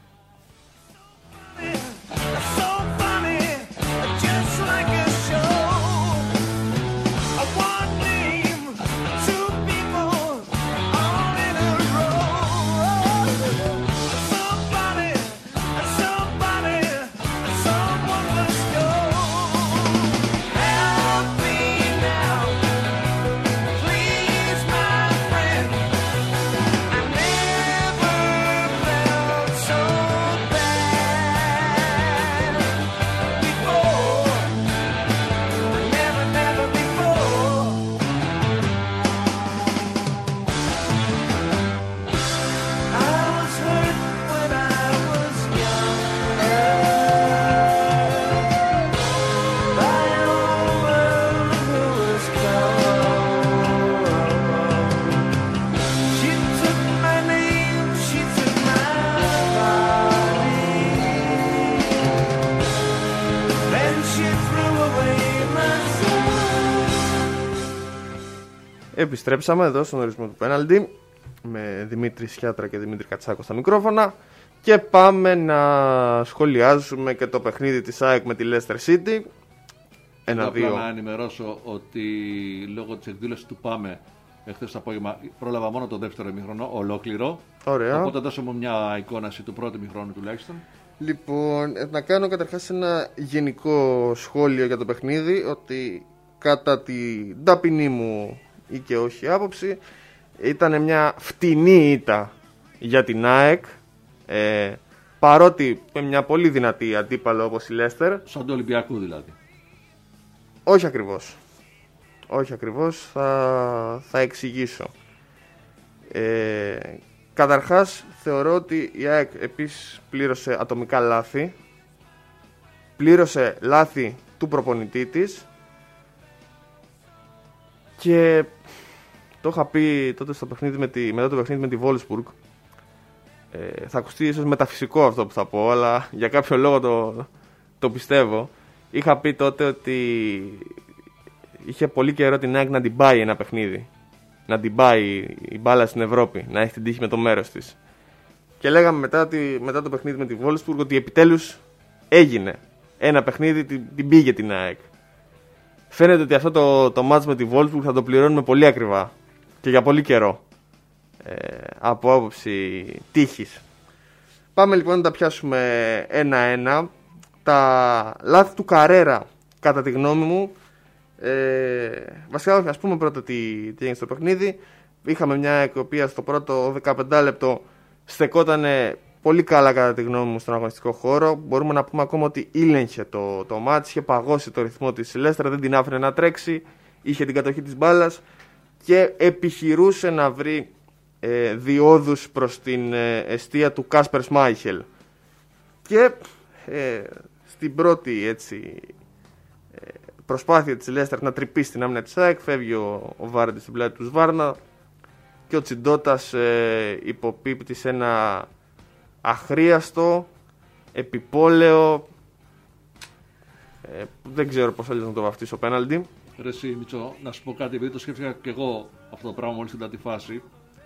Επιστρέψαμε εδώ στον ορισμό του πέναλτι με Δημήτρη Σιάτρα και Δημήτρη Κατσάκο στα μικρόφωνα και πάμε να σχολιάζουμε και το παιχνίδι της ΑΕΚ με τη Leicester City. Ένα-δύο. Να ενημερώσω ότι λόγω της εκδήλωσης του ΠΑΜΕ εχθές το απόγευμα πρόλαβα μόνο το δεύτερο ημίχρονο ολόκληρο. Ωραία. Οπότε δώσε μου μια εικόναση του πρώτου ημίχρονου τουλάχιστον. Λοιπόν, να κάνω καταρχάς ένα γενικό σχόλιο για το παιχνίδι, ότι κατά την ταπεινή μου ή και όχι άποψη ήταν μια φτηνή ήττα για την ΑΕΚ, ε, παρότι με μια πολύ δυνατή αντίπαλο όπως η Leicester. Σαν του Ολυμπιακού δηλαδή. Όχι ακριβώς. Όχι ακριβώς, θα, θα εξηγήσω. Ε, καταρχάς θεωρώ ότι η ΑΕΚ επίσης πλήρωσε ατομικά λάθη. Πλήρωσε λάθη του προπονητή της. Και το είχα πει τότε στο παιχνίδι με τη, μετά το παιχνίδι με τη Wolfsburg. Ε, θα ακουστεί ίσως μεταφυσικό αυτό που θα πω, αλλά για κάποιο λόγο το, το πιστεύω. Είχα πει τότε ότι είχε πολύ καιρό την ΑΕΚ να την πάει ένα παιχνίδι. Να την πάει η μπάλα στην Ευρώπη, να έχει την τύχη με το μέρος της. Και λέγαμε μετά, ότι, μετά το παιχνίδι με τη Wolfsburg ότι επιτέλους έγινε. Ένα παιχνίδι την, την πήγε την ΑΕΚ. Φαίνεται ότι αυτό το, το match με τη Wolfsburg θα το πληρώνουμε πολύ ακριβά και για πολύ καιρό, ε, από άποψη τύχης. Πάμε λοιπόν να τα πιάσουμε ένα-ένα. Τα λάθη του Καρέρα, κατά τη γνώμη μου, ε, βασικά ας πούμε πρώτα τι, τι έγινε στο παιχνίδι. Είχαμε μια η οποία στο πρώτο δεκαπέντε λεπτό στεκότανε πολύ καλά κατά τη γνώμη μου στον αγωνιστικό χώρο. Μπορούμε να πούμε ακόμα ότι ήλεγχε το, το μάτς, είχε παγώσει το ρυθμό της Leicester, δεν την άφηνε να τρέξει, είχε την κατοχή της μπάλας και επιχειρούσε να βρει ε, διόδους προς την ε, εστία του Κάσπερ Σμάιχελ. Και ε, στην πρώτη έτσι, ε, προσπάθεια της Leicester να τρυπήσει την άμυνα της ΑΕΚ, φεύγει ο, ο Βάρντι στην πλάτη του Σβάρνα και ο Τσιντότας ε, υποπίπτει σε ένα αχρίαστο, επιπόλαιο, ε, δεν ξέρω πώς αλλιώς να το βαφτίσω πέναλτι. Ρε εσύ Μητσό, να σου πω κάτι, επειδή το σκέφτηκα και εγώ αυτό το πράγμα μόλις είδα τη φάση.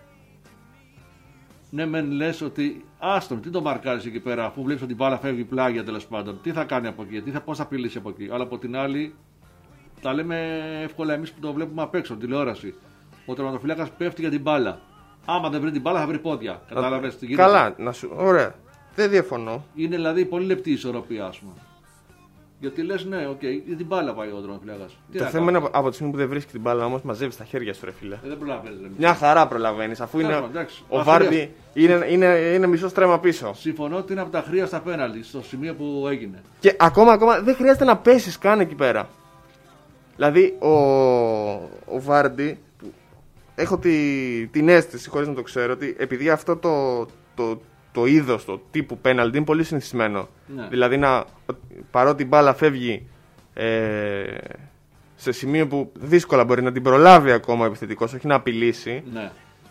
Ναι, μεν λες ότι άστον, τι το μαρκάρεις εκεί πέρα, αφού βλέπεις ότι η μπάλα φεύγει πλάγια τέλος πάντων. Τι θα κάνει από εκεί, τι θα, πώς θα απειλήσει από εκεί. Αλλά από την άλλη, τα λέμε εύκολα εμείς που το βλέπουμε απ' έξω, τηλεόραση. Ο τερματοφύλακας πέφτει για την μπάλα. Άμα δεν βρει την μπάλα, θα βρει πόδια. Κατάλαβες τι γίνεται. Καλά, να σου. Ωραία. Δεν διαφωνώ. Είναι δηλαδή πολύ λεπτή η ισορροπία, ας πούμε. Γιατί λες, ναι, οκ, okay, για την μπάλα πάει ο τερματοφύλακας. Το θέμα είναι από τη στιγμή που δεν βρίσκει την μπάλα, όμως μαζεύει τα χέρια σου, ρε φίλε. Ε, δεν προλαβαίνεις. Μια χαρά προλαβαίνεις, αφού είναι. Εντάξει, ο Βάρντι είναι, είναι, είναι μισό στρέμμα πίσω. Συμφωνώ ότι είναι από τα χρία στα πέναλτι, στο σημείο που έγινε. Και ακόμα, ακόμα δεν χρειάζεται να πέσεις καν εκεί πέρα. Δηλαδή, ο, ο Βάρντι, έχω τη, την αίσθηση, χωρίς να το ξέρω, ότι επειδή αυτό το, το, το είδος, το τύπου πέναλτι είναι πολύ συνηθισμένο. Ναι. Δηλαδή, να, παρότι η μπάλα φεύγει ε, σε σημείο που δύσκολα μπορεί να την προλάβει ακόμα ο επιθετικός, όχι να απειλήσει. Ναι.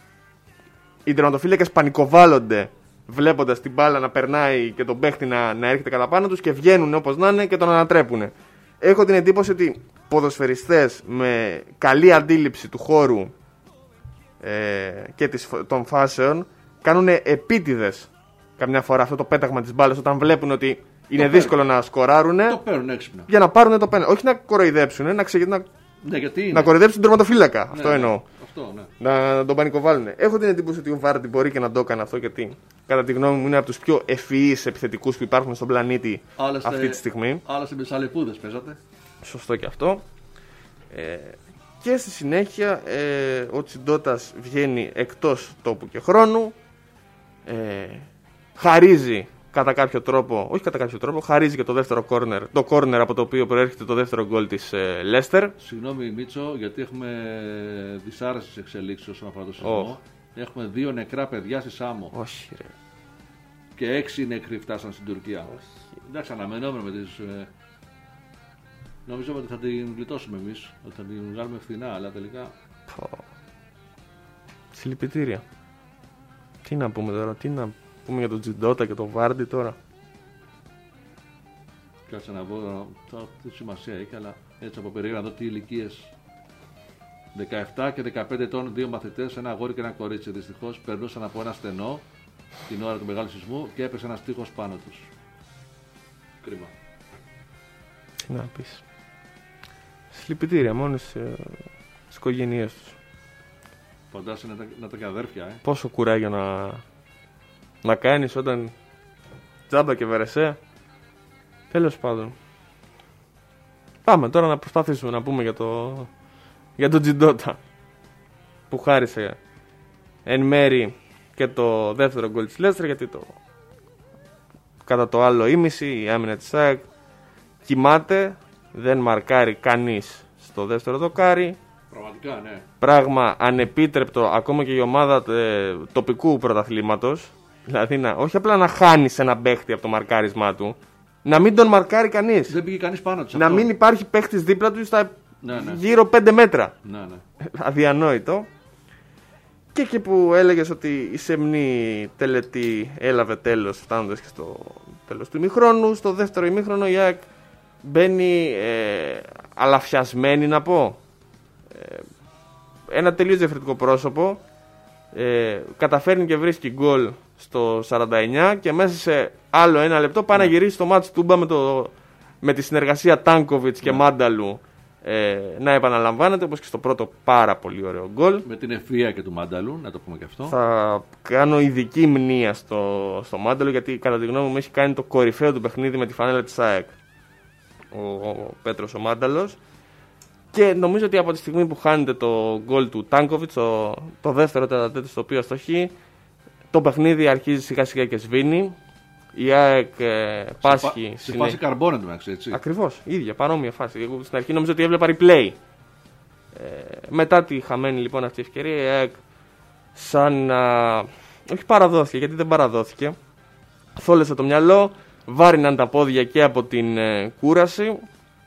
Οι τερματοφύλακες πανικοβάλλονται βλέποντας την μπάλα να περνάει και τον παίχτη να, να έρχεται κατά πάνω τους και βγαίνουν όπως να είναι και τον ανατρέπουν. Έχω την εντύπωση ότι ποδοσφαιριστές με καλή αντίληψη του χώρου ε, και της, των φάσεων κάνουν επίτηδες καμιά φορά αυτό το πέταγμα της μπάλας όταν βλέπουν ότι είναι το δύσκολο παίρνουν. Να σκοράρουν. Το παίρνουν έξυπνα. Για να πάρουν το πέναλτι. Όχι να κοροϊδέψουν, να, ξε... να... Ναι, γιατί να κοροϊδέψουν τον τερματοφύλακα. Ναι, αυτό ναι, εννοώ. Αυτό, ναι. Να, να τον πανικοβάλουν. Έχω την εντύπωση ότι ο Βάρντι μπορεί και να το έκανε αυτό, γιατί κατά τη γνώμη μου είναι από τους πιο ευφυείς επιθετικούς που υπάρχουν στον πλανήτη άλλωστε, αυτή τη στιγμή. Άλλωστε με σαλεπούδες παίζατε. Σωστό και αυτό. Ε, και στη συνέχεια ε, ο Τσιντότας βγαίνει εκτός τόπου και χρόνου. Ε, χαρίζει κατά κάποιο τρόπο, όχι κατά κάποιο τρόπο, χαρίζει και το δεύτερο κόρνερ, το κόρνερ από το οποίο προέρχεται το δεύτερο γκολ της ε, Λέστερ. Συγγνώμη Μίτσο, γιατί έχουμε δυσάρεστες εξελίξεις όσον αφορά το σεισμό. Oh. Έχουμε δύο νεκρά παιδιά στη Σάμο. Όχι ρε. Και έξι νεκροί φτάσαν στην Τουρκία. Όχι. Εντάξει, αναμενόμενο με τις... Ε... Νομίζω ότι θα την γλιτώσουμε εμείς, ότι θα την βγάλουμε φθηνά, αλλά τελικά... Oh. Συλληπιτήρια. Τι να πούμε τώρα, τι να πούμε για τον Τσιντότα και τον Βάρντι τώρα. Κάτσε να πω, τι σημασία έχει, αλλά έτσι από περίεργα να δω τι ηλικίες. δεκαεπτά και δεκαπέντε ετών, δύο μαθητές, ένα αγόρι και ένα κορίτσι. Δυστυχώς περνούσαν από ένα στενό την ώρα του μεγάλου σεισμού και έπεσε ένας τείχος πάνω τους. Κρίμα. Τι να πεις. Συλληπιτήρια μόνο στις οικογένειές τους. Φαντάσου να, να τα και αδέρφια, ε. Πόσο κουράγιο να, να κάνεις όταν τζάμπα και βερεσέ. Τέλος πάντων. Πάμε τώρα να προσπαθήσουμε να πούμε για το για τον Τσιντότα, που χάρισε εν μέρη και το δεύτερο γκολ της Λέστερ, γιατί το κατά το άλλο ήμιση η άμυνα της ΑΕΚ κοιμάται, δεν μαρκάρει κανείς στο δεύτερο δοκάρι. Πραγματικά, ναι. Πράγμα ανεπίτρεπτο ακόμα και η ομάδα ε, τοπικού πρωταθλήματος. Δηλαδή να, όχι απλά να χάνεις ένα παίχτη από το μαρκάρισμά του, να μην τον μαρκάρει κανείς. Δεν πήγε κανείς πάνω του. Να μην υπάρχει παίχτης δίπλα του στα ναι, ναι. γύρω πέντε μέτρα. Ναι, ναι. Αδιανόητο. Και εκεί που έλεγες ότι η σεμνή τελετή έλαβε τέλος, φτάνοντας και στο τέλος του ημιχρόνου, στο δεύτερο ημίχρονο η ΑΕΚ μπαίνει ε, αλαφιασμένη, να πω. Ε, ένα τελείως διαφορετικό πρόσωπο. Ε, καταφέρνει και βρίσκει γκολ στο σαράντα εννιά και μέσα σε άλλο ένα λεπτό πάει να γυρίσει το μάτς Τούμπα με, το, με τη συνεργασία Τάνκοβιτς και Μάνταλου ε, να επαναλαμβάνεται, όπως και στο πρώτο πάρα πολύ ωραίο γκολ. Με την ευφυΐα και του Μάνταλου, να το πούμε και αυτό. Θα κάνω ειδική μνήα στο, στο Μάνταλου, γιατί κατά τη γνώμη μου έχει κάνει το κορυφαίο του παιχνίδι με τη φανέλα της ΑΕΚ ο, ο Πέτρος ο Μάνταλος. Και νομίζω ότι από τη στιγμή που χάνεται το γκολ του Τάνκοβιτς, το, το δεύτερο τετατέτ στο οποίο αστοχεί, το παιχνίδι αρχίζει σιγά σιγά και σβήνει. Η ΑΕΚ ε, πάσχει. Σε φάση καρμπόνα του μεταξύ, έτσι. Ακριβώς, ίδια, παρόμοια φάση. Εγώ στην αρχή νομίζω ότι έβλεπα replay. Ε, μετά τη χαμένη λοιπόν αυτή η ευκαιρία, η ΑΕΚ σαν να. Όχι παραδόθηκε, γιατί δεν παραδόθηκε. Θόλεσε το μυαλό, βάριναν τα πόδια και από την ε, κούραση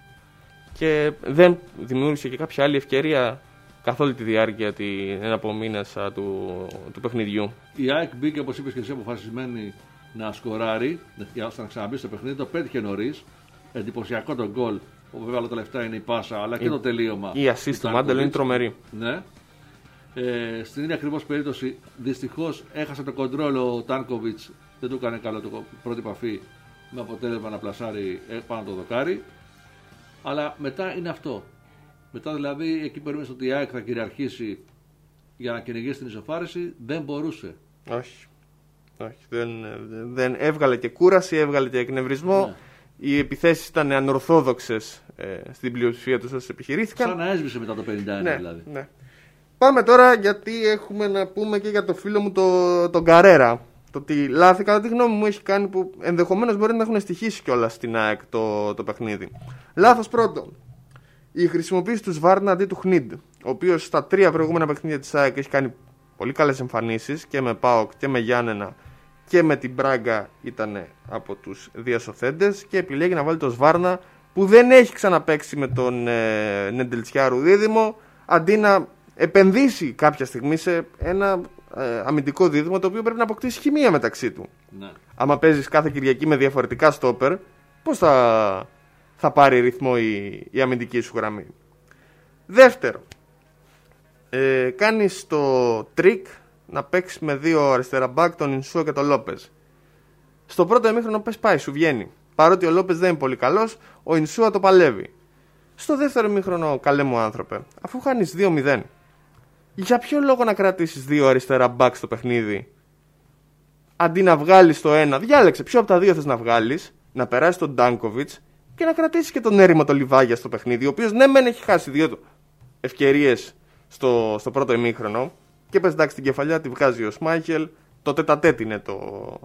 και δεν δημιούργησε και κάποια άλλη ευκαιρία καθ' όλη τη διάρκεια την εναπομείνασα του, του παιχνιδιού. Η ΑΕΚ μπήκε, όπως είπες και εσύ, αποφασισμένη να σκοράρει, ώστε να ξαναμπεί στο παιχνίδι. Το πέτυχε νωρίς. Εντυπωσιακό το γκολ Βέβαια, όλα τα λεφτά είναι η πάσα, αλλά και η, το τελείωμα. Η assist του Μάντελο είναι τρομερή. Ναι. Ε, στην ίδια ακριβώς περίπτωση, δυστυχώς έχασε το κοντρόλ ο Τάνκοβιτς, δεν του έκανε καλό το πρώτη επαφή, με αποτέλεσμα να πλασάρει πάνω το δοκάρι. Αλλά μετά είναι αυτό. Μετά δηλαδή, εκεί περίμενε ότι η ΑΕΚ θα κυριαρχήσει για να κυνηγήσει την ισοφάριση, δεν μπορούσε. Όχι. Όχι. Δεν, δεν έβγαλε και κούραση, έβγαλε και εκνευρισμό. Ναι. Οι επιθέσεις ήταν ανορθόδοξες ε, στην πλειοψηφία τους όσες επιχειρήθηκαν. Σαν να έσβησε μετά το πενήντα ένα, ναι, δηλαδή. Ναι. Πάμε τώρα, γιατί έχουμε να πούμε και για το φίλο μου τον το Καρέρα. Το ότι λάθη, κατά τη γνώμη μου, έχει κάνει που ενδεχομένως μπορεί να έχουν στοιχήσει κιόλας στην ΑΕΚ το, το παιχνίδι. Λάθος πρώτο. Η χρησιμοποίηση του Σβάρνα αντί του Χνίντ, ο οποίος στα τρία προηγούμενα παιχνίδια της ΑΕΚ έχει κάνει πολύ καλές εμφανίσεις και με ΠΑΟΚ και με Γιάννενα και με την Μπράγκα ήταν από τους διασωθέντες και επιλέγει να βάλει τον Σβάρνα που δεν έχει ξαναπαίξει με τον ε, Νεντελτσιάρου δίδυμο, αντί να επενδύσει κάποια στιγμή σε ένα ε, αμυντικό δίδυμο το οποίο πρέπει να αποκτήσει χημεία μεταξύ του. Ναι. Άμα παίζεις κάθε Κυριακή με διαφορετικά στόπερ, πώς θα, θα πάρει ρυθμό η, η αμυντική σου γραμμή. Δεύτερο, ε, κάνεις το τρίκ να παίξεις με δύο αριστερά μπακ, τον Ινσούα και τον Λόπεζ. Στο πρώτο ημίχρονο πες πάει, σου βγαίνει. Παρότι ο Λόπεζ δεν είναι πολύ καλός, ο Ινσούα το παλεύει. Στο δεύτερο ημίχρονο, καλέ μου άνθρωπε, αφού χάνεις δύο μηδέν, για ποιο λόγο να κρατήσεις δύο αριστερά μπακ στο παιχνίδι, αντί να βγάλεις το ένα? Διάλεξε ποιο από τα δύο θες να βγάλεις, να περάσεις τον Ντάνκοβιτς και να κρατήσεις και τον έρημο το Λιβάγια στο παιχνίδι, ο οποίος ναι μεν έχει χάσει δύο ευκαιρίες στο, στο πρώτο ημίχρονο. Και πες εντάξει, την κεφαλιά τη βγάζει ο Σμάιχελ. Το τετατέτ είναι το...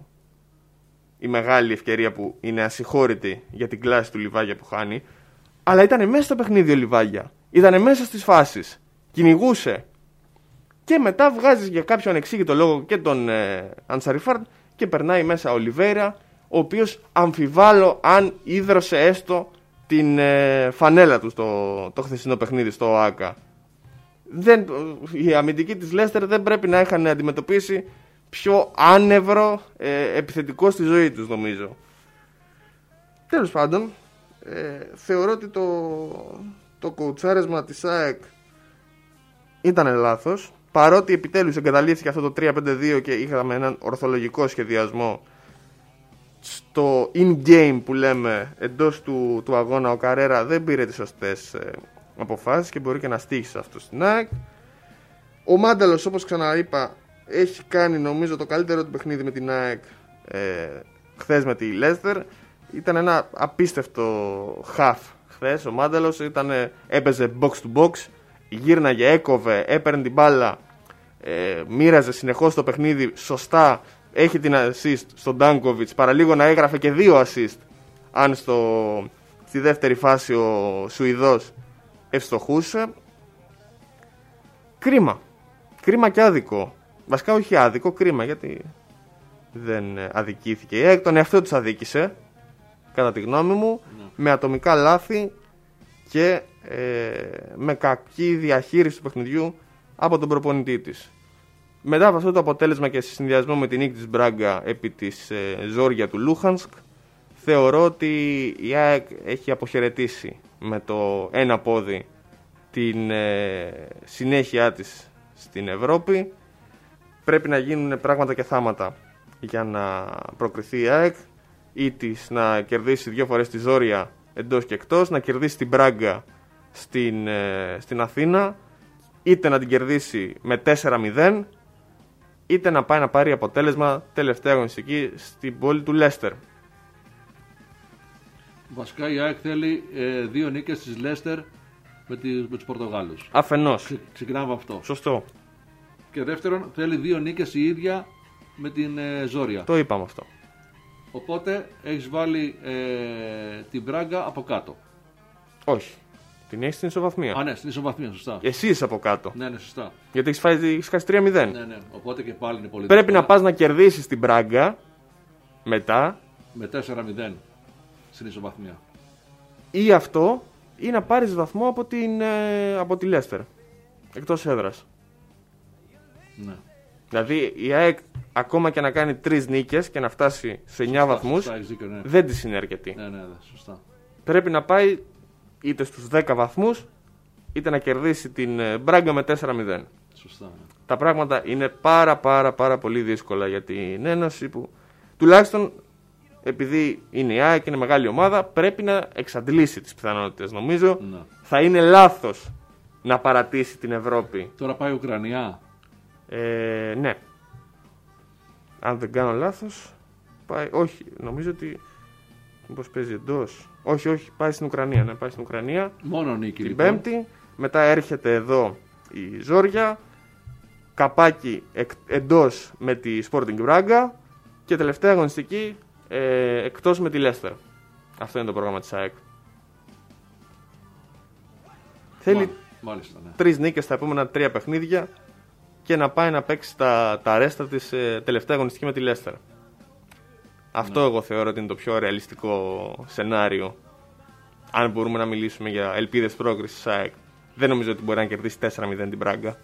η μεγάλη ευκαιρία που είναι ασυγχώρητη για την κλάση του Λιβάγια που χάνει. Αλλά ήταν μέσα στο παιχνίδι ο Λιβάγια. Ήταν μέσα στις φάσεις. Κυνηγούσε. Και μετά βγάζεις για κάποιο ανεξήγητο λόγο και τον ε, Ανσαριφάρντ και περνάει μέσα ο Λιβέρα, ο οποίος αμφιβάλλω αν ίδρωσε έστω την ε, φανέλα του στο το χθεσινό παιχνίδι στο ΟΑΚΑ. Δεν, η αμυντική της Λέστερ δεν πρέπει να είχαν αντιμετωπίσει πιο άνευρο ε, επιθετικό στη ζωή τους, νομίζω. Τέλος πάντων, ε, θεωρώ ότι το, το κοουτσάρισμα της ΑΕΚ ήταν λάθος, παρότι επιτέλους εγκαταλείφθηκε αυτό το τρία πέντε δύο και είχαμε έναν ορθολογικό σχεδιασμό στο in-game που λέμε εντός του, του αγώνα. Ο Καρέρα δεν πήρε τις σωστές ε, αποφάσεις και μπορεί και να στήχησε αυτό στην ΑΕΚ. Ο Μάνταλος, όπως ξαναείπα, έχει κάνει νομίζω το καλύτερο του παιχνίδι με την ΑΕΚ ε, χθες με τη Λέστερ. Ήταν ένα απίστευτο χαφ χθες. Ο Μάνταλος ήταν, έπαιζε box to box, γύρναγε, έκοβε, έπαιρνε την μπάλα, ε, μοίραζε συνεχώς το παιχνίδι σωστά. Έχει την assist στον Ντάνκοβιτς, παραλίγο να έγραφε και δύο assist αν στο, στη δεύτερη φάση ο Σουηδός ευστοχούσε. Κρίμα. Κρίμα και άδικο. Βασικά όχι άδικο, κρίμα, γιατί δεν αδικήθηκε. Η ΑΕΚ τον εαυτό της αδίκησε, κατά τη γνώμη μου, ναι. με ατομικά λάθη και ε, με κακή διαχείριση του παιχνιδιού από τον προπονητή της. Μετά από αυτό το αποτέλεσμα και σε συνδυασμό με την νίκη της Μπράγκα επί της ε, Ζόρια του Λούχανσκ, θεωρώ ότι η ΑΕΚ έχει αποχαιρετήσει με το ένα πόδι την ε, συνέχεια της στην Ευρώπη. Πρέπει να γίνουν πράγματα και θάματα για να προκριθεί η ΑΕΚ, ή της να κερδίσει δύο φορές τη Ζόρια εντός και εκτός, να κερδίσει την Μπράγκα στην, ε, στην Αθήνα, είτε να την κερδίσει με τέσσερα μηδέν, είτε να πάει να πάρει αποτέλεσμα τελευταία αγωνιστική στην πόλη του Λέστερ. Βασικά η ΑΕΚ θέλει ε, δύο νίκες της Λέστερ με, τη, με τους Πορτογάλους. Αφενός. Ξε, ξεκινάμε από αυτό. Σωστό. Και δεύτερον, θέλει δύο νίκες η ίδια με την ε, Ζόρια. Το είπαμε αυτό. Οπότε έχεις βάλει ε, την Μπράγκα από κάτω. Όχι. Την έχεις στην ισοβαθμία. Α, ναι, στην ισοβαθμία, σωστά. Εσύ είσαι από κάτω. Ναι, ναι, σωστά. Γιατί έχεις, φάει, έχεις χάσει τρία μηδέν. Ναι, ναι. Οπότε και πάλι είναι πολύ Πρέπει δύσκολα. να πας να κερδίσεις την Μπράγκα μετά. Με τέσσερα μηδέν στην ισοβαθμία. Ή αυτό, ή να πάρεις βαθμό από, την, ε, από τη Λέστερ. Εκτός έδρας. Ναι. Δηλαδή η ΑΕΚ ακόμα και να κάνει τρεις νίκες και να φτάσει σε εννιά βαθμούς, σωστά, δίκιο, ναι. δεν τη συνέρχεται. Ναι, ναι, ναι, σωστά. Πρέπει να πάει είτε στους δέκα βαθμούς, είτε να κερδίσει την Μπράγκα με τέσσερα μηδέν. Σωστά. Ναι. Τα πράγματα είναι πάρα πάρα πάρα πολύ δύσκολα για την Ένωση που τουλάχιστον επειδή είναι η ΑΕΚ, είναι μεγάλη ομάδα, πρέπει να εξαντλήσει τις πιθανότητες. Νομίζω Ναι. θα είναι λάθος να παρατήσει την Ευρώπη. Τώρα πάει η Ουκρανία. Ε, ναι. Αν δεν κάνω λάθος, πάει... όχι, νομίζω ότι μήπως παίζει εντός. Όχι, όχι, πάει στην Ουκρανία. Ναι, πάει στην Ουκρανία. Μόνο νίκη Την λοιπόν. Πέμπτη. Μετά έρχεται εδώ η Ζόρια. Καπάκι εκ, εντός με τη Sporting Braga. Και τελευταία αγωνιστική ε, εκτός με τη Leicester. Αυτό είναι το πρόγραμμα της ΑΕΚ. Θέλει Μάλιστα, μάλιστα, ναι. τρεις νίκες στα επόμενα τρία παιχνίδια και να πάει να παίξει τα, τα ρέστα της ε, τελευταία αγωνιστική με τη Leicester. Αυτό Ναι. εγώ θεωρώ ότι είναι το πιο ρεαλιστικό σενάριο. Αν μπορούμε να μιλήσουμε για ελπίδες πρόκρισης της ΑΕΚ. Δεν νομίζω ότι μπορεί να κερδίσει τέσσερα μηδέν την Μπράγκα.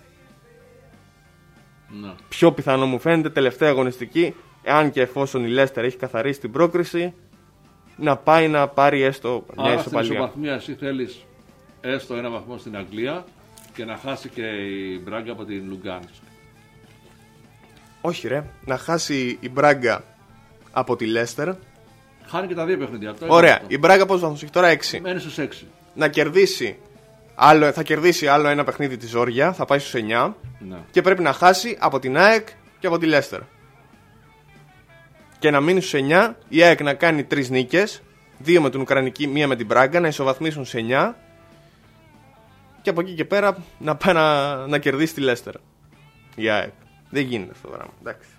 Ναι. Πιο πιθανό μου φαίνεται τελευταία αγωνιστική, εάν και εφόσον η Leicester έχει καθαρίσει την πρόκριση, να πάει να πάρει έστω μια Άρα στην ισοπαλία. ισοπαθμία εσύ θέλεις έστω ένα βαθμό στην Αγγλία και να χάσει και η Μπράγκα από την Λουγκάνσκ. Όχι ρε, να χάσει η Μπράγκα από τη Leicester. Χάνει και τα δύο παιχνίδια. Αυτό Ωραία, είναι η Μπράγκα πόσους βαθμούς έχει τώρα? έξι. Μένει στους έξι. Να κερδίσει άλλο, θα κερδίσει άλλο ένα παιχνίδι τη Ζόρια, θα πάει στους εννιά. Ναι. Και πρέπει να χάσει από την ΑΕΚ και από τη Leicester. Και να μείνει στους εννιά, η ΑΕΚ να κάνει τρεις νίκες, δύο με την Ουκρανική, μία με την Μπράγκα, να ισοβαθμίσουν σε εννιά. Και από εκεί και πέρα να πάει να, να κερδίσει τη Leicester. Η ΑΕΚ. Δεν γίνεται αυτό το πράγμα. Εντάξει.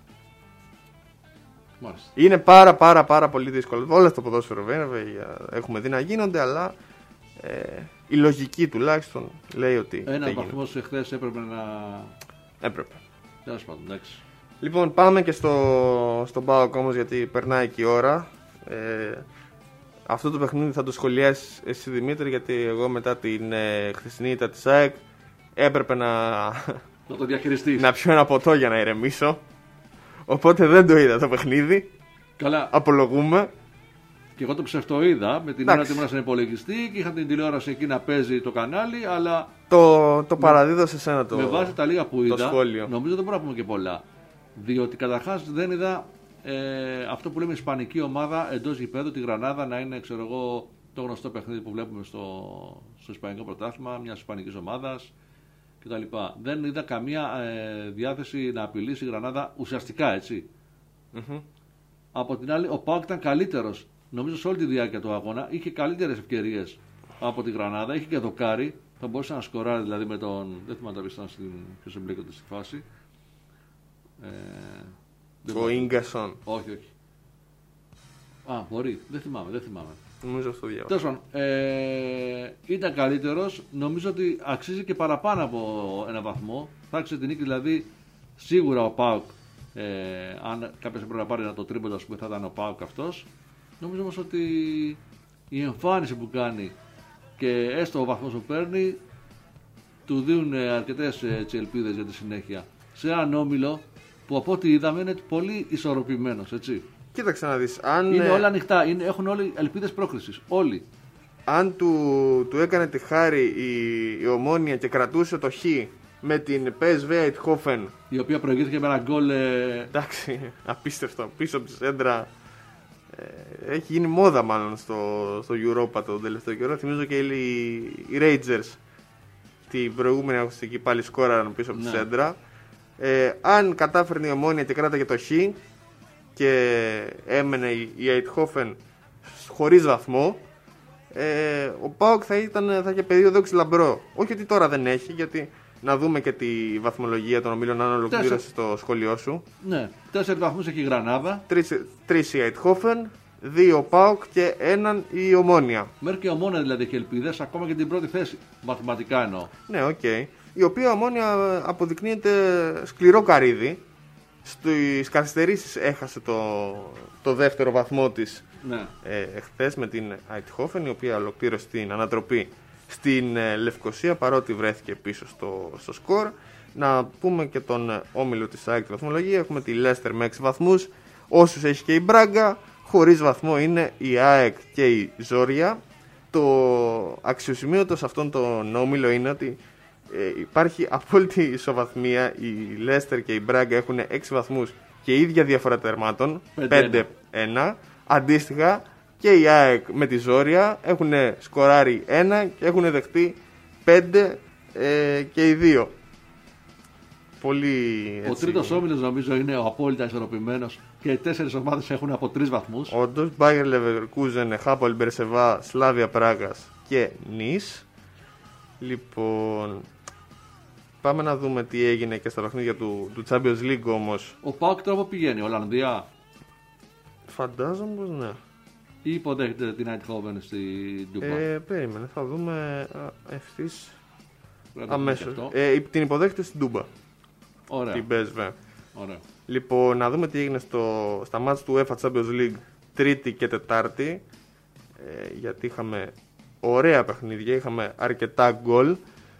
Μάλιστα. Είναι πάρα πάρα πάρα πολύ δύσκολο. Όλα στο ποδόσφαιρο βέβαια έχουμε δει να γίνονται, αλλά ε, η λογική τουλάχιστον λέει ότι Ένα δεν βαθμό εχθές έπρεπε να. έπρεπε. Τέλος πάντων, εντάξει. Λοιπόν, πάμε και στο, στον ΠΑΟΚ όμως, γιατί περνάει και η ώρα. Ε, αυτό το παιχνίδι θα το σχολιάσεις εσύ Δημήτρη, γιατί εγώ μετά την ε, χθεσινή ήττα της ΑΕΚ έπρεπε να, Να το διαχειριστείς. να πιω ένα ποτό για να ηρεμήσω. Οπότε δεν το είδα το παιχνίδι. Καλά. Απολογούμε. Και εγώ το ψευτοείδα με την Εντάξει. ώρα ότι ήμουν στον υπολογιστή και είχα την τηλεόραση εκεί να παίζει το κανάλι, αλλά Το, το παραδίδω σε σένα το, με βάση τα λίγα που είδα, σχόλιο. νομίζω δεν μπορούμε να πούμε και πολλά. Διότι καταρχάς δεν είδα ε, αυτό που λέμε ισπανική ομάδα εντός γηπέδου, τη Γρανάδα, να είναι ξέρω εγώ, το γνωστό παιχνίδι που βλέπουμε στο, στο Ισπανικό πρωτάθλημα, μια ισπανική ομάδα κτλ. Δεν είδα καμία ε, διάθεση να απειλήσει η Γρανάδα ουσιαστικά, έτσι. Mm-hmm. Από την άλλη, ο ΠΑΟΚ ήταν καλύτερος. Νομίζω σε όλη τη διάρκεια του αγώνα είχε καλύτερες ευκαιρίες από τη Γρανάδα. Είχε και δοκάρι. Θα μπορούσε να σκοράρει δηλαδή με τον. Δεν θυμάμαι τα πιστά ποιος εμπλέκεται στη φάση. Ε, δεν Ο μπορεί. Ίγκασον. Όχι, όχι. Α, μπορεί. Δεν θυμάμαι, δεν θυμάμαι. Νομίζω αυτό διάβασα. Τέλος πάντων, ε, ήταν καλύτερος. Νομίζω ότι αξίζει και παραπάνω από ένα βαθμό. Θα άξιζε την νίκη δηλαδή σίγουρα ο ΠΑΟΚ. Ε, αν κάποιος έπρεπε να πάρει ένα το τρίποντο, ας πούμε, θα ήταν ο ΠΑΟΚ αυτός. Νομίζω όμως ότι η εμφάνιση που κάνει και έστω ο βαθμός που παίρνει του δίνουν αρκετές έτσι, ελπίδες για τη συνέχεια. Σε έναν όμιλο που από ό,τι είδαμε είναι πολύ ισορροπημένος, έτσι. Κοίταξε να δεις. Αν, Είναι ε, όλα ανοιχτά, είναι, έχουν όλοι ελπίδες πρόκρισης. Όλοι. αν του, του έκανε τη χάρη η, η Ομόνια και κρατούσε το Χ με την πι ες βι Eindhoven, Η οποία προηγήθηκε με ένα γκολ. Ε, εντάξει, απίστευτο, πίσω από τη σέντρα. Ε, έχει γίνει μόδα μάλλον στο, στο Europa το τελευταίο καιρό. Θυμίζω και οι, οι Rangers την προηγούμενη αγωνιστική πάλι σκόραραν πίσω από τη Ναι. σέντρα. Ε, αν κατάφερνε η Ομόνια και κράταγε το Χ και έμενε η Eindhoven χωρίς βαθμό, ε, ο ΠΑΟΚ θα, ήταν, θα είχε πεδίο δόξη λαμπρό. Όχι ότι τώρα δεν έχει, γιατί να δούμε και τη βαθμολογία των ομίλων, αν ολοκλήρωσε το σχολείο σου. ναι, τέσσερις βαθμούς έχει η Γρανάδα. Τρεις, τρεις η Eindhoven, δύο ο ΠΑΟΚ και έναν η Ομόνια. Μέχρι και ο Μόνα δηλαδή έχει ελπίδες, ακόμα και την πρώτη θέση. Μαθηματικά εννοώ. Ναι, οκ. Okay. Η οποία Ομόνια αποδεικνύεται σκληρό καρύδι. Στις καθυστερήσεις έχασε το, το δεύτερο βαθμό της Ναι. ε, εχθές με την Eindhoven, η οποία ολοκλήρωσε την ανατροπή στην ε, Λευκοσία, παρότι βρέθηκε πίσω στο, στο σκορ. Να πούμε και τον ε, όμιλο της ΑΕΚ τη βαθμολογία. Έχουμε τη Leicester με έξι βαθμούς, όσους έχει και η Μπράγκα. Χωρίς βαθμό είναι η ΑΕΚ και η Ζόρια. το αξιοσημείωτο σε αυτόν τον όμιλο είναι ότι ε, υπάρχει απόλυτη ισοβαθμία. Η Λέστερ και η Μπράγκα έχουν έξι βαθμούς και η ίδια διαφορά τερμάτων, πέντε ένα. Αντίστοιχα και η ΑΕΚ με τη Ζόρια έχουν σκοράρει ένα και έχουν δεχτεί πέντε ε, και οι δύο. Πολύ, έτσι... Ο τρίτος όμιλος νομίζω είναι ο απόλυτα ισορροπημένος και οι τέσσερις ομάδες έχουν από τρεις βαθμούς. Όντως, Bayer Leverkusen, Hapoel Beersheva, Slavia Πράγας και Nice. Λοιπόν, πάμε να δούμε τι έγινε και στα παιχνίδια του, του Champions League όμως. Ο ΠΑΟΚ τώρα που πηγαίνει, Ολλανδία. Φαντάζομαι πως ναι. Ή υποδέχεται την Eindhoven στη Ντούμπα. Ε, περίμενε, θα δούμε ευθύς αμέσως. Ε, την υποδέχεται στην Ντούμπα. Ωραία. Την πι ες βι. Ωραία. Λοιπόν, να δούμε τι έγινε στο, στα μάτς του UEFA Champions League Τρίτη και Τετάρτη. Ε, γιατί είχαμε ωραία παιχνίδια, είχαμε αρκετά γκολ.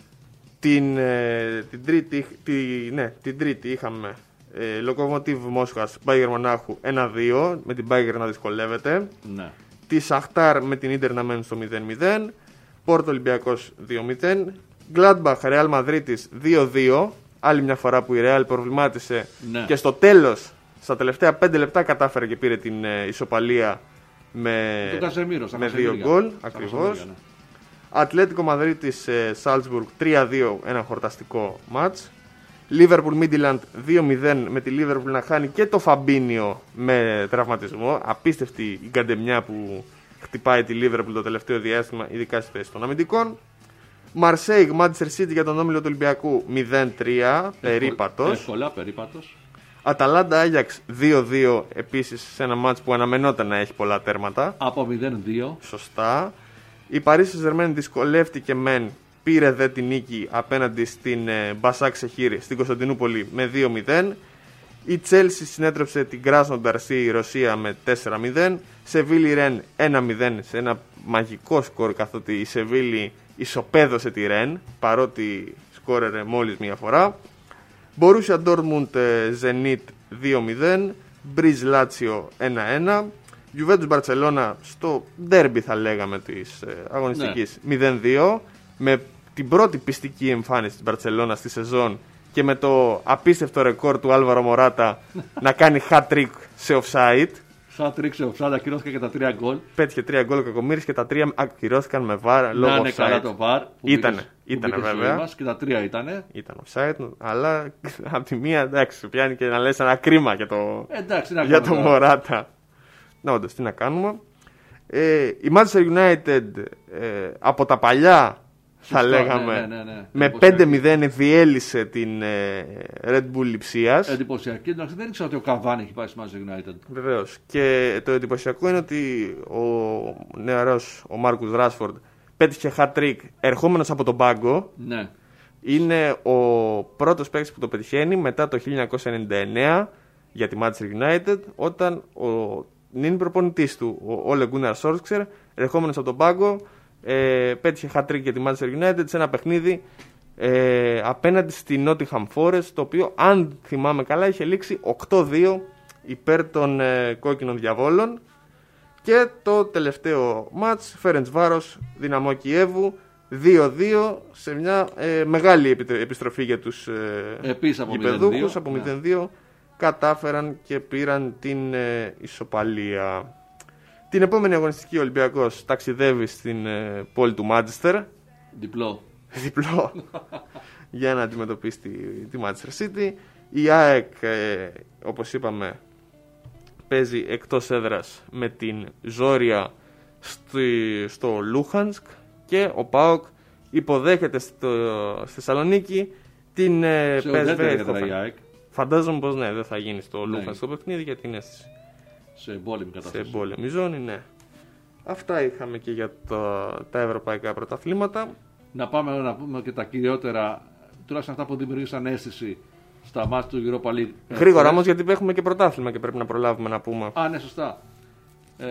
Την, ε, την, τρίτη, τη, ναι, την Τρίτη είχαμε ε, Lokomotiv Μόσχας, Bayern Μονάχου ένα δύο, με την Bayern να δυσκολεύεται. Ναι. Τη Σαχτάρ με την Ίντερ να μένει στο μηδέν μηδέν. Πόρτο Ολυμπιακός δύο μηδέν. Gladbach Real Μαδρίτης δύο δύο. Άλλη μια φορά που η Real προβλημάτισε, ναι. Και στο τέλος, στα τελευταία πέντε λεπτά κατάφερε και πήρε την ε, ισοπαλία με, Κασεμίρο, με δύο γκολ. Ακριβώς. Ναι. Ατλέτικο Μαδρίτης ε, Σάλτσμπουργκ τρία δύο, ένα χορταστικό μάτς. Λίβερπουλ Μίντιλαντ δύο μηδέν, με τη Λίβερπουλ να χάνει και το Φαμπίνιο με τραυματισμό. Απίστευτη η γκαντεμιά που χτυπάει τη Λίβερπουλ το τελευταίο διάστημα, ειδικά στη θέση των αμυντικών. Μαρσέιγ, Manchester City για τον όμιλο του Ολυμπιακού μηδέν τρία, περίπατος. Εύκολα, περίπατος. Αταλάντα Άγιαξ δύο δύο, επίσης σε ένα μάτς που αναμενόταν να έχει πολλά τέρματα. Από μηδέν δύο. Σωστά. Η Παρίσι Σερμέν δυσκολεύτηκε μεν, πήρε δε την νίκη απέναντι στην ε, Μπασάκ Σεχίρι στην Κωνσταντινούπολη με δύο μηδέν. Η Τσέλσι συνέτρεψε την Κράσνονταρ στη Ρωσία με τέσσερα μηδέν. Σεβίλη Ρεν ένα μηδέν σε ένα μαγικό σκορ, καθότι η Σεβίλη ισοπαίδωσε τη Ρεν, παρότι σκόρερε μόλις μία φορά. Μπορούσια Ντόρτμουντ Ζενίτ δύο μηδέν. Μπριζ Λάτσιο ένα ένα. Γιουβέντους Μπαρτσελώνα στο ντέρμπι, θα λέγαμε, της ε, αγωνιστικής, ναι. μηδέν δύο. Με την πρώτη πιστική εμφάνιση της Μπαρτσελώνα στη σεζόν και με το απίστευτο ρεκόρ του Άλβαρο Μοράτα να κάνει hat-trick σε offside. Hat-trick σε offside, ακυρώθηκε και τα τρία γκολ. Πέτυχε τρία γκολ ο Κακομοίρης και τα τρία ακυρώθηκαν με βαρ λόγω offside. Να είναι καλά το βαρ. Ήτανε, ήτανε βέβαια. Μας και τα τρία ήτανε. Ήταν offside, αλλά από τη μία εντάξει, πιάνει και να λες ένα κρίμα για το, εντάξει, να για το Μοράτα. Να, όντως, τι να κάνουμε. Ε, η Manchester United ε, από τα παλιά, θα Σωστό, λέγαμε, ναι, ναι, ναι, ναι. με πέντε μηδέν διέλυσε την ε, Red Bull Λειψίας. Εντυπωσιακή, εντάξει, δεν ήξερα ότι ο Καβάνη έχει πάει στη Manchester United. Βεβαίως. Και το εντυπωσιακό είναι ότι ο νεαρός, ο Μάρκους Ράσφορντ, πέτυχε hat-trick ερχόμενος από τον πάγκο. Ναι. Είναι ο πρώτος παίκτης που το πετυχαίνει μετά το χίλια εννιακόσια ενενήντα εννέα για τη Manchester United, όταν ο νυν προπονητής του, ο Ole Gunnar Solskjaer, ερχόμενος από τον πάγκο, ε, πέτυχε hat-trick για τη Manchester United σε ένα παιχνίδι ε, απέναντι στη Nottingham Forest, το οποίο, αν θυμάμαι καλά, είχε λήξει οκτώ δύο υπέρ των ε, κόκκινων διαβόλων. Και το τελευταίο μάτς, Φέρεντσβάρος Δυναμό Κιέβου δύο δύο, σε μια ε, μεγάλη επιστροφή για τους ε, γηπεδούχους. Από μηδέν δύο, ναι. Κατάφεραν και πήραν την ε, ισοπαλία. Την επόμενη αγωνιστική ο Ολυμπιακός ταξιδεύει στην ε, πόλη του Μάντσεστερ. Διπλό. Διπλό. Για να αντιμετωπίσει τη, τη Manchester City. Η ΑΕΚ, ε, όπως είπαμε, παίζει εκτός έδρας με την Ζόρια στη, στο Λούχανσκ. Και ο ΠΑΟΚ υποδέχεται στο, στη Θεσσαλονίκη την ε, πι ες βι. Φαντάζομαι πως ναι, δεν θα γίνει στο ναι. Λούχανσκ το παιχνίδι, γιατί είναι σε εμπόλεμη κατάσταση. Σε εμπόλεμη ζώνη, ναι. Αυτά είχαμε και για το, τα ευρωπαϊκά πρωταθλήματα. Να πάμε να πούμε και τα κυριότερα, τουλάχιστον αυτά που δημιουργήσαν αίσθηση στα μάτια του Europa League. Γρήγορα όμως, γιατί έχουμε και πρωτάθλημα και πρέπει να προλάβουμε να πούμε. Α, ναι, σωστά. Ε,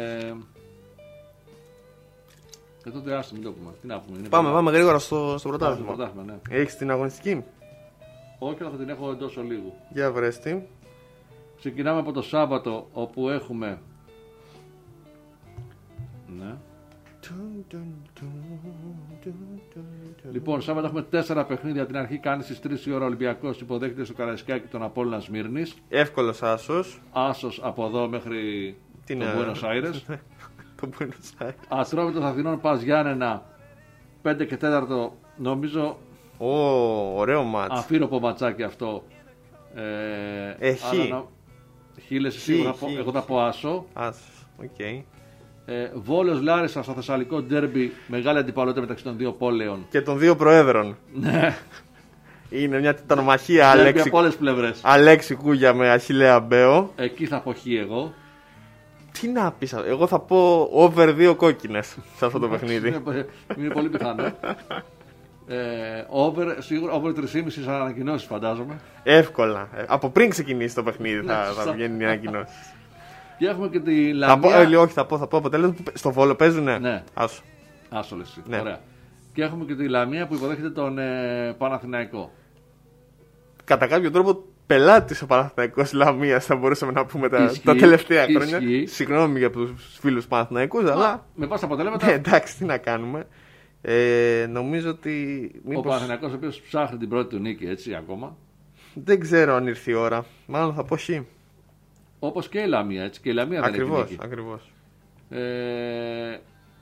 και τότε άστο, μην το πούμε. Τι να πούμε. Είναι πάμε, πάμε γρήγορα στο, στο πρωτάθλημα. πρωτάθλημα ναι. Έχεις την αγωνιστική? Όχι, αλλά θα την έχω εντός ολίγου. Για βρες τι. Ξεκινάμε από το Σάββατο, όπου έχουμε... Ναι. Λοιπόν, Σάββατο έχουμε τέσσερα παιχνίδια. Την αρχή κάνει στις τρεις η ώρα Ολυμπιακός, υποδέχεται στο Καραϊσκάκι τον Απόλλωνα Σμύρνης. Εύκολος άσος. Άσος από εδώ μέχρι Τι τον είναι, Buenos Aires. Το Buenos Aires. Ατρόμητος Αθηνών Πας Γιάννενα πέντε και τέταρτο. Νομίζω Ω, ωραίο μάτς. αφήρωπο ματσάκι αυτό. Ε, Ε, χ. άρα να- Χ λες εσύ, Χ, εγώ θα πω- χ. εγώ θα πω άσο. Άσος, οκ. Ε, Βόλος Λάρισα στο Θεσσαλικό ντέρμπι, μεγάλη αντιπαλότητα μεταξύ των δύο πόλεων. Και των δύο προέδρων. Ναι, Είναι μια τιτανομαχία ντέρμπι Αλέξη, από όλες τις πλευρές. Αλέξη Κούγια με Αχιλλέα Μπέο. Εκεί θα πω χ εγώ. Τι να πεις, εγώ θα πω over δύο κόκκινες σε αυτό το παιχνίδι. Είναι, είναι πολύ πιθανό. Ε, over, σίγουρα over τρία κόμμα πέντε σαν ανακοινώσεις φαντάζομαι. Εύκολα. Ε, Από πριν ξεκινήσει το παιχνίδι Ναι, θα, σωστά. θα βγαίνει η ανακοινώση. Και έχουμε και τη Θα πω, Λαμία. ε, όχι, θα πω, θα πω αποτέλεσμα. που- Στο Βόλο παίζουνε. Ναι. Άσο. Άσο λες εσύ. Ναι. Ωραία. Και έχουμε και τη Λαμία που υποδέχεται τον ε, Παναθηναϊκό. Κατά κάποιο τρόπο πελάτη ο Παναθηναϊκός Λαμίας θα μπορούσαμε να πούμε τα, Ισχύει, τα τελευταία ισχύει. χρόνια. Συγγνώμη για τους φίλους Παναθηναϊκούς, αλλά Με βάση τα αποτελέσματα, ναι, εντάξει, τι να κάνουμε. Ε, νομίζω ότι ο μήπως... Παναθηναϊκός ο οποίος ψάχνει την πρώτη του νίκη έτσι ακόμα. δεν ξέρω αν ήρθε η ώρα. Μάλλον θα πω χ. Όπως και η Λαμία, έτσι. Και η Λαμία δεν Ακριβώς, έχει νίκη. ακριβώς. Ε,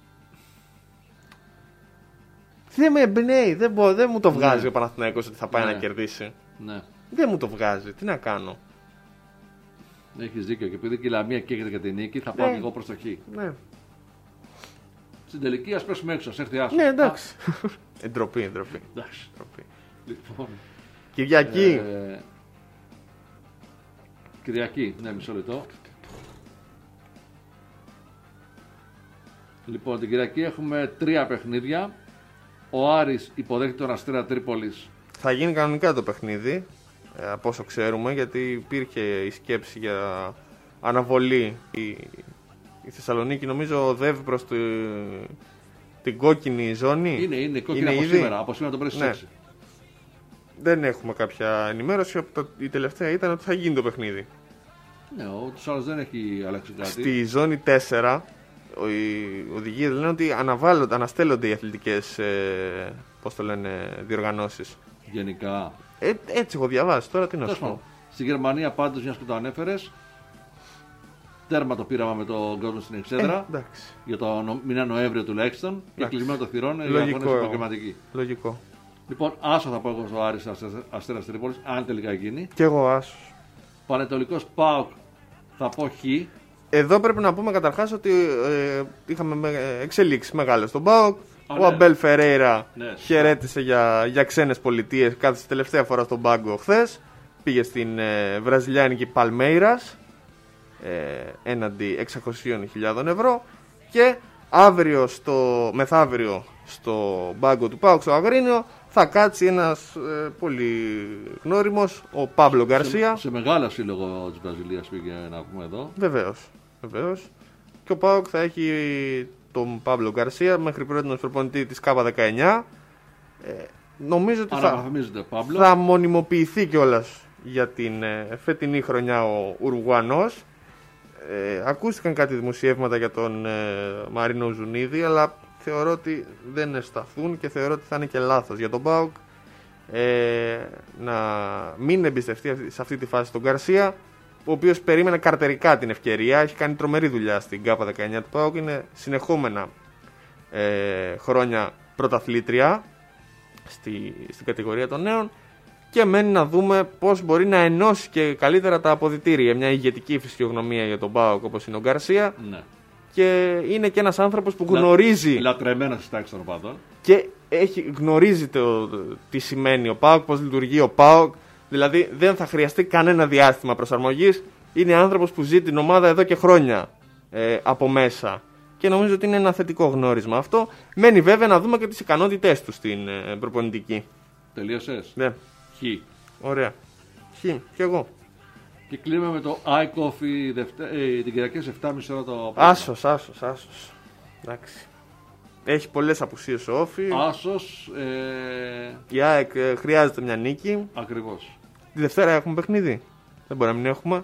Δεν με εμπνέει, δεν, μπο- δεν μου το βγάζει Ναι. ο Παναθηναϊκός ότι θα πάει Ναι. να κερδίσει. ναι, Δεν μου το βγάζει, τι να κάνω. έχεις δίκιο. Και επειδή και η Λαμία καίγεται για την νίκη, θα πάω Ναι. και εγώ προς το χ. Ναι, Στην τελική ας πέσουμε έξω, ας έρθει άσο. ναι εντάξει. Εντροπή, εντροπή. Εντάξει. εντροπή. Λοιπόν, Κυριακή. ε, Κυριακή, ναι, μισό λεπτό. Λοιπόν, την Κυριακή έχουμε τρία παιχνίδια. Ο Άρης υποδέχεται τον Αστέρα Τρίπολης. Θα γίνει κανονικά το παιχνίδι, ε, από όσο ξέρουμε, γιατί υπήρχε η σκέψη για αναβολή. Η, η Θεσσαλονίκη νομίζω οδεύει προς τη, την κόκκινη ζώνη. Είναι, είναι κόκκινα από ήδη? σήμερα. Από σήμερα το πρωί στις Ναι. έξι. Δεν έχουμε κάποια ενημέρωση. Το, η τελευταία ήταν ότι θα γίνει το παιχνίδι. Ναι, ο τους άλλους δεν έχει αλλάξει κάτι. Στη ζώνη τέσσερα ο- οι οδηγίες λένε ότι αναβάλλονται, αναστέλλονται οι αθλητικές ε, πώς το λένε, διοργανώσεις. Γενικά. Ε, έτσι έχω διαβάσει, τώρα τι να Τέλος σου πω. πάντων, στη Γερμανία πάντως, μιας που το ανέφερες, τέρμα το πείραμα με τον κόσμο στην Εξέδρα. Ε, εντάξει. Για το νο- μήνα Νοέμβριο τουλάχιστον. Και Εντάξει. κλεισμένο το θυρών οι Λογικό. αγώνες επαγγελματικοί. Λογικό. Λοιπόν, άσο θα πω εγώ στο Άρης Αστέρας Τρίπολης, αν τελικά γίνει. Και εγώ άσος. Πανετολικός ΠΑΟΚ θα πω χ. Εδώ πρέπει να πούμε καταρχάς ότι ε, είχαμε με, εξελίξεις μεγάλες στον ΠΑΟΚ. Α, Ο ναι. Αμπέλ Φερέιρα Ναι, σωστά. χαιρέτησε για, για ξένες πολιτείες. Κάθισε τελευταία φορά στον πάγκο χθες. Πήγε στην ε, βραζιλιάνικη Παλμέιρας ε, έναντι εξακόσιες χιλιάδες ευρώ. Και αύριο στο, μεθαύριο στο πάγκο του ΠΑΟΚ στο Αγρίνιο θα κάτσει ένας ε, πολύ γνώριμος, ο Πάμπλο Γκαρσία. Σε, σε μεγάλο σύλλογο της Βραζιλίας πήγε να πούμε εδώ. Βεβαίως, βεβαίως. Και ο ΠΑΟΚ θα έχει τον Παύλο Γκαρσία μέχρι πρώτη προπονητή της Κάπα δεκαεννιά. Ε, νομίζω ότι θα, Αναβαθμίζεται ο Πάμπλο. θα μονιμοποιηθεί κιόλας για την ε, φετινή χρονιά ο Ουρουγουανός. Ε, ακούστηκαν κάτι δημοσιεύματα για τον ε, Μαρίνο Ζουνίδη, αλλά θεωρώ ότι δεν ευσταθούν και θεωρώ ότι θα είναι και λάθος για τον ΠΑΟΚ ε, να μην εμπιστευτεί σε αυτή τη φάση τον Γκαρσία, ο οποίος περίμενε καρτερικά την ευκαιρία, έχει κάνει τρομερή δουλειά στην ΚΑΠΑ δεκαεννιά του ΠΑΟΚ, είναι συνεχόμενα ε, χρόνια πρωταθλήτρια στη, στην κατηγορία των νέων και μένει να δούμε πώς μπορεί να ενώσει και καλύτερα τα αποδυτήρια, μια ηγετική φυσιογνωμία για τον ΠΑΟΚ όπως είναι ο Γκαρσία Ναι. και είναι και ένας άνθρωπος που γνωρίζει Λατρεμένος στις τάξεις των οπαδών. και έχει, γνωρίζει το, τι σημαίνει ο ΠΑΟΚ, πώς λειτουργεί ο ΠΑΟΚ. Δηλαδή δεν θα χρειαστεί κανένα διάστημα προσαρμογής. Είναι άνθρωπος που ζει την ομάδα εδώ και χρόνια ε, από μέσα. Και νομίζω ότι είναι ένα θετικό γνώρισμα αυτό. Μένει βέβαια να δούμε και τις ικανότητές του στην ε, προπονητική. Τελείωσες. Ναι, Χ. ωραία. Χ, κι εγώ. Και κλείνουμε με το iCoffee Δευτε... ε, την Κυριακή σε επτά και μισή ώρα το απόγευμα. Άσος, άσος, άσος. Εντάξει. Έχει πολλές απουσίες ο Όφη. Άσος, ε, Η ΑΕΚ ε, χρειάζεται μια νίκη. ακριβώς. Τη Δευτέρα έχουμε παιχνίδι. Δεν μπορεί να μην έχουμε.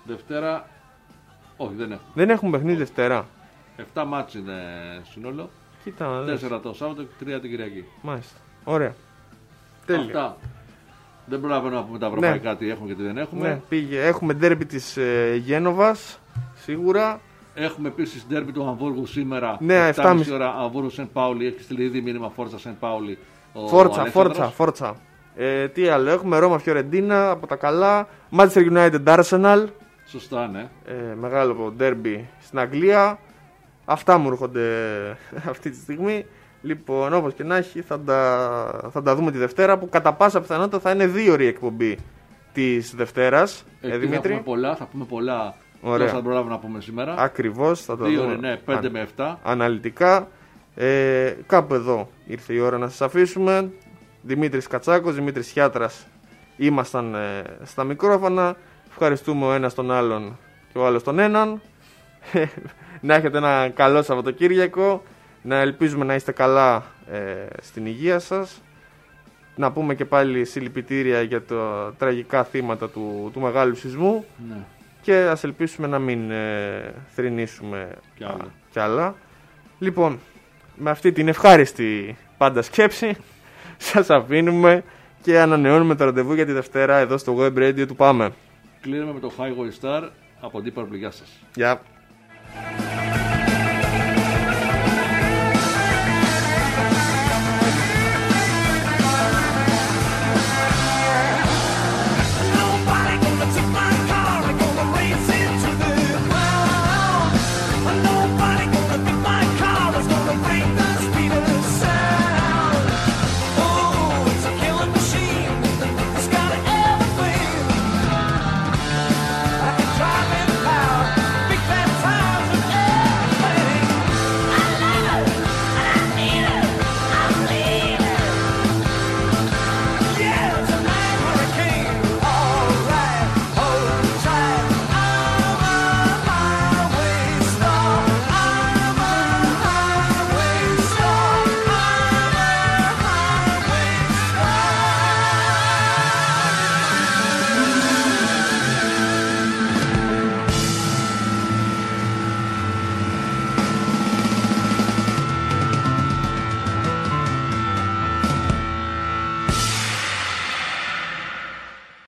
Δευτέρα, όχι δεν έχουμε. Δεν έχουμε παιχνίδι Δευτέρα. Εφτά μάτς είναι σύνολο. Κοίτα να δεις. Τέσσερα το Σάββατο και τρία την Κυριακή. Μάλιστα. Ωραία. Τέλεια. Αυτά. Δεν προλαβαίνω να πούμε τα ευρωπαϊκά, ναι. Τι έχουμε και τι δεν έχουμε. Ναι, πήγε. Έχουμε ντέρμπι της ε, Γένοβας, σίγουρα. Έχουμε επίσης ντέρμπι του Αμβούργου σήμερα. Ναι, επτά και μισή ώρα Αμβούργου Σεν Πάουλη. Έχει στείλει ήδη μήνυμα Φόρτσα Σεν Πάουλη. Φόρτσα, Φόρτσα, Φόρτσα. Ε, τι άλλο, έχουμε Ρώμα Φιωρεντίνα από τα καλά. Manchester United Arsenal. Σωστά, ναι. Ε, μεγάλο ντέρμπι στην Αγγλία. Αυτά μου έρχονται αυτή τη στιγμή. Λοιπόν, όπως και να έχει, θα τα, θα τα δούμε τη Δευτέρα, που κατά πάσα πιθανότητα θα είναι δύο ώρη εκπομπή της Δευτέρας. Εκεί ε, Δημήτρη. Θα πούμε πολλά, θα πούμε πολλά. Ωραία. Θα προλάβουμε να πούμε σήμερα. Ακριβώς, θα τα δύο δούμε. ώρες, ναι, πέντε με επτά. Αναλυτικά. Ε, κάπου εδώ ήρθε η ώρα να σας αφήσουμε. Δημήτρης Κατσάκος, Δημήτρης Χιάτρας ήμασταν ε, στα μικρόφωνα. Ευχαριστούμε ο ένας τον άλλον και ο άλλος τον έναν. Να έχετε ένα καλό Σαββατοκύριακο. Να ελπίζουμε να είστε καλά ε, στην υγεία σας. Να πούμε και πάλι συλληπιτήρια για τα τραγικά θύματα του, του μεγάλου σεισμού. Ναι. Και ας ελπίσουμε να μην ε, θρηνήσουμε κι άλλα. Α, κι άλλα. Λοιπόν, με αυτή την ευχάριστη πάντα σκέψη σας αφήνουμε και ανανεώνουμε το ραντεβού για τη Δευτέρα εδώ στο Web Radio του Πάμε. Κλείνουμε με το Highway Star από Deep Purple. Γεια σας. Γεια.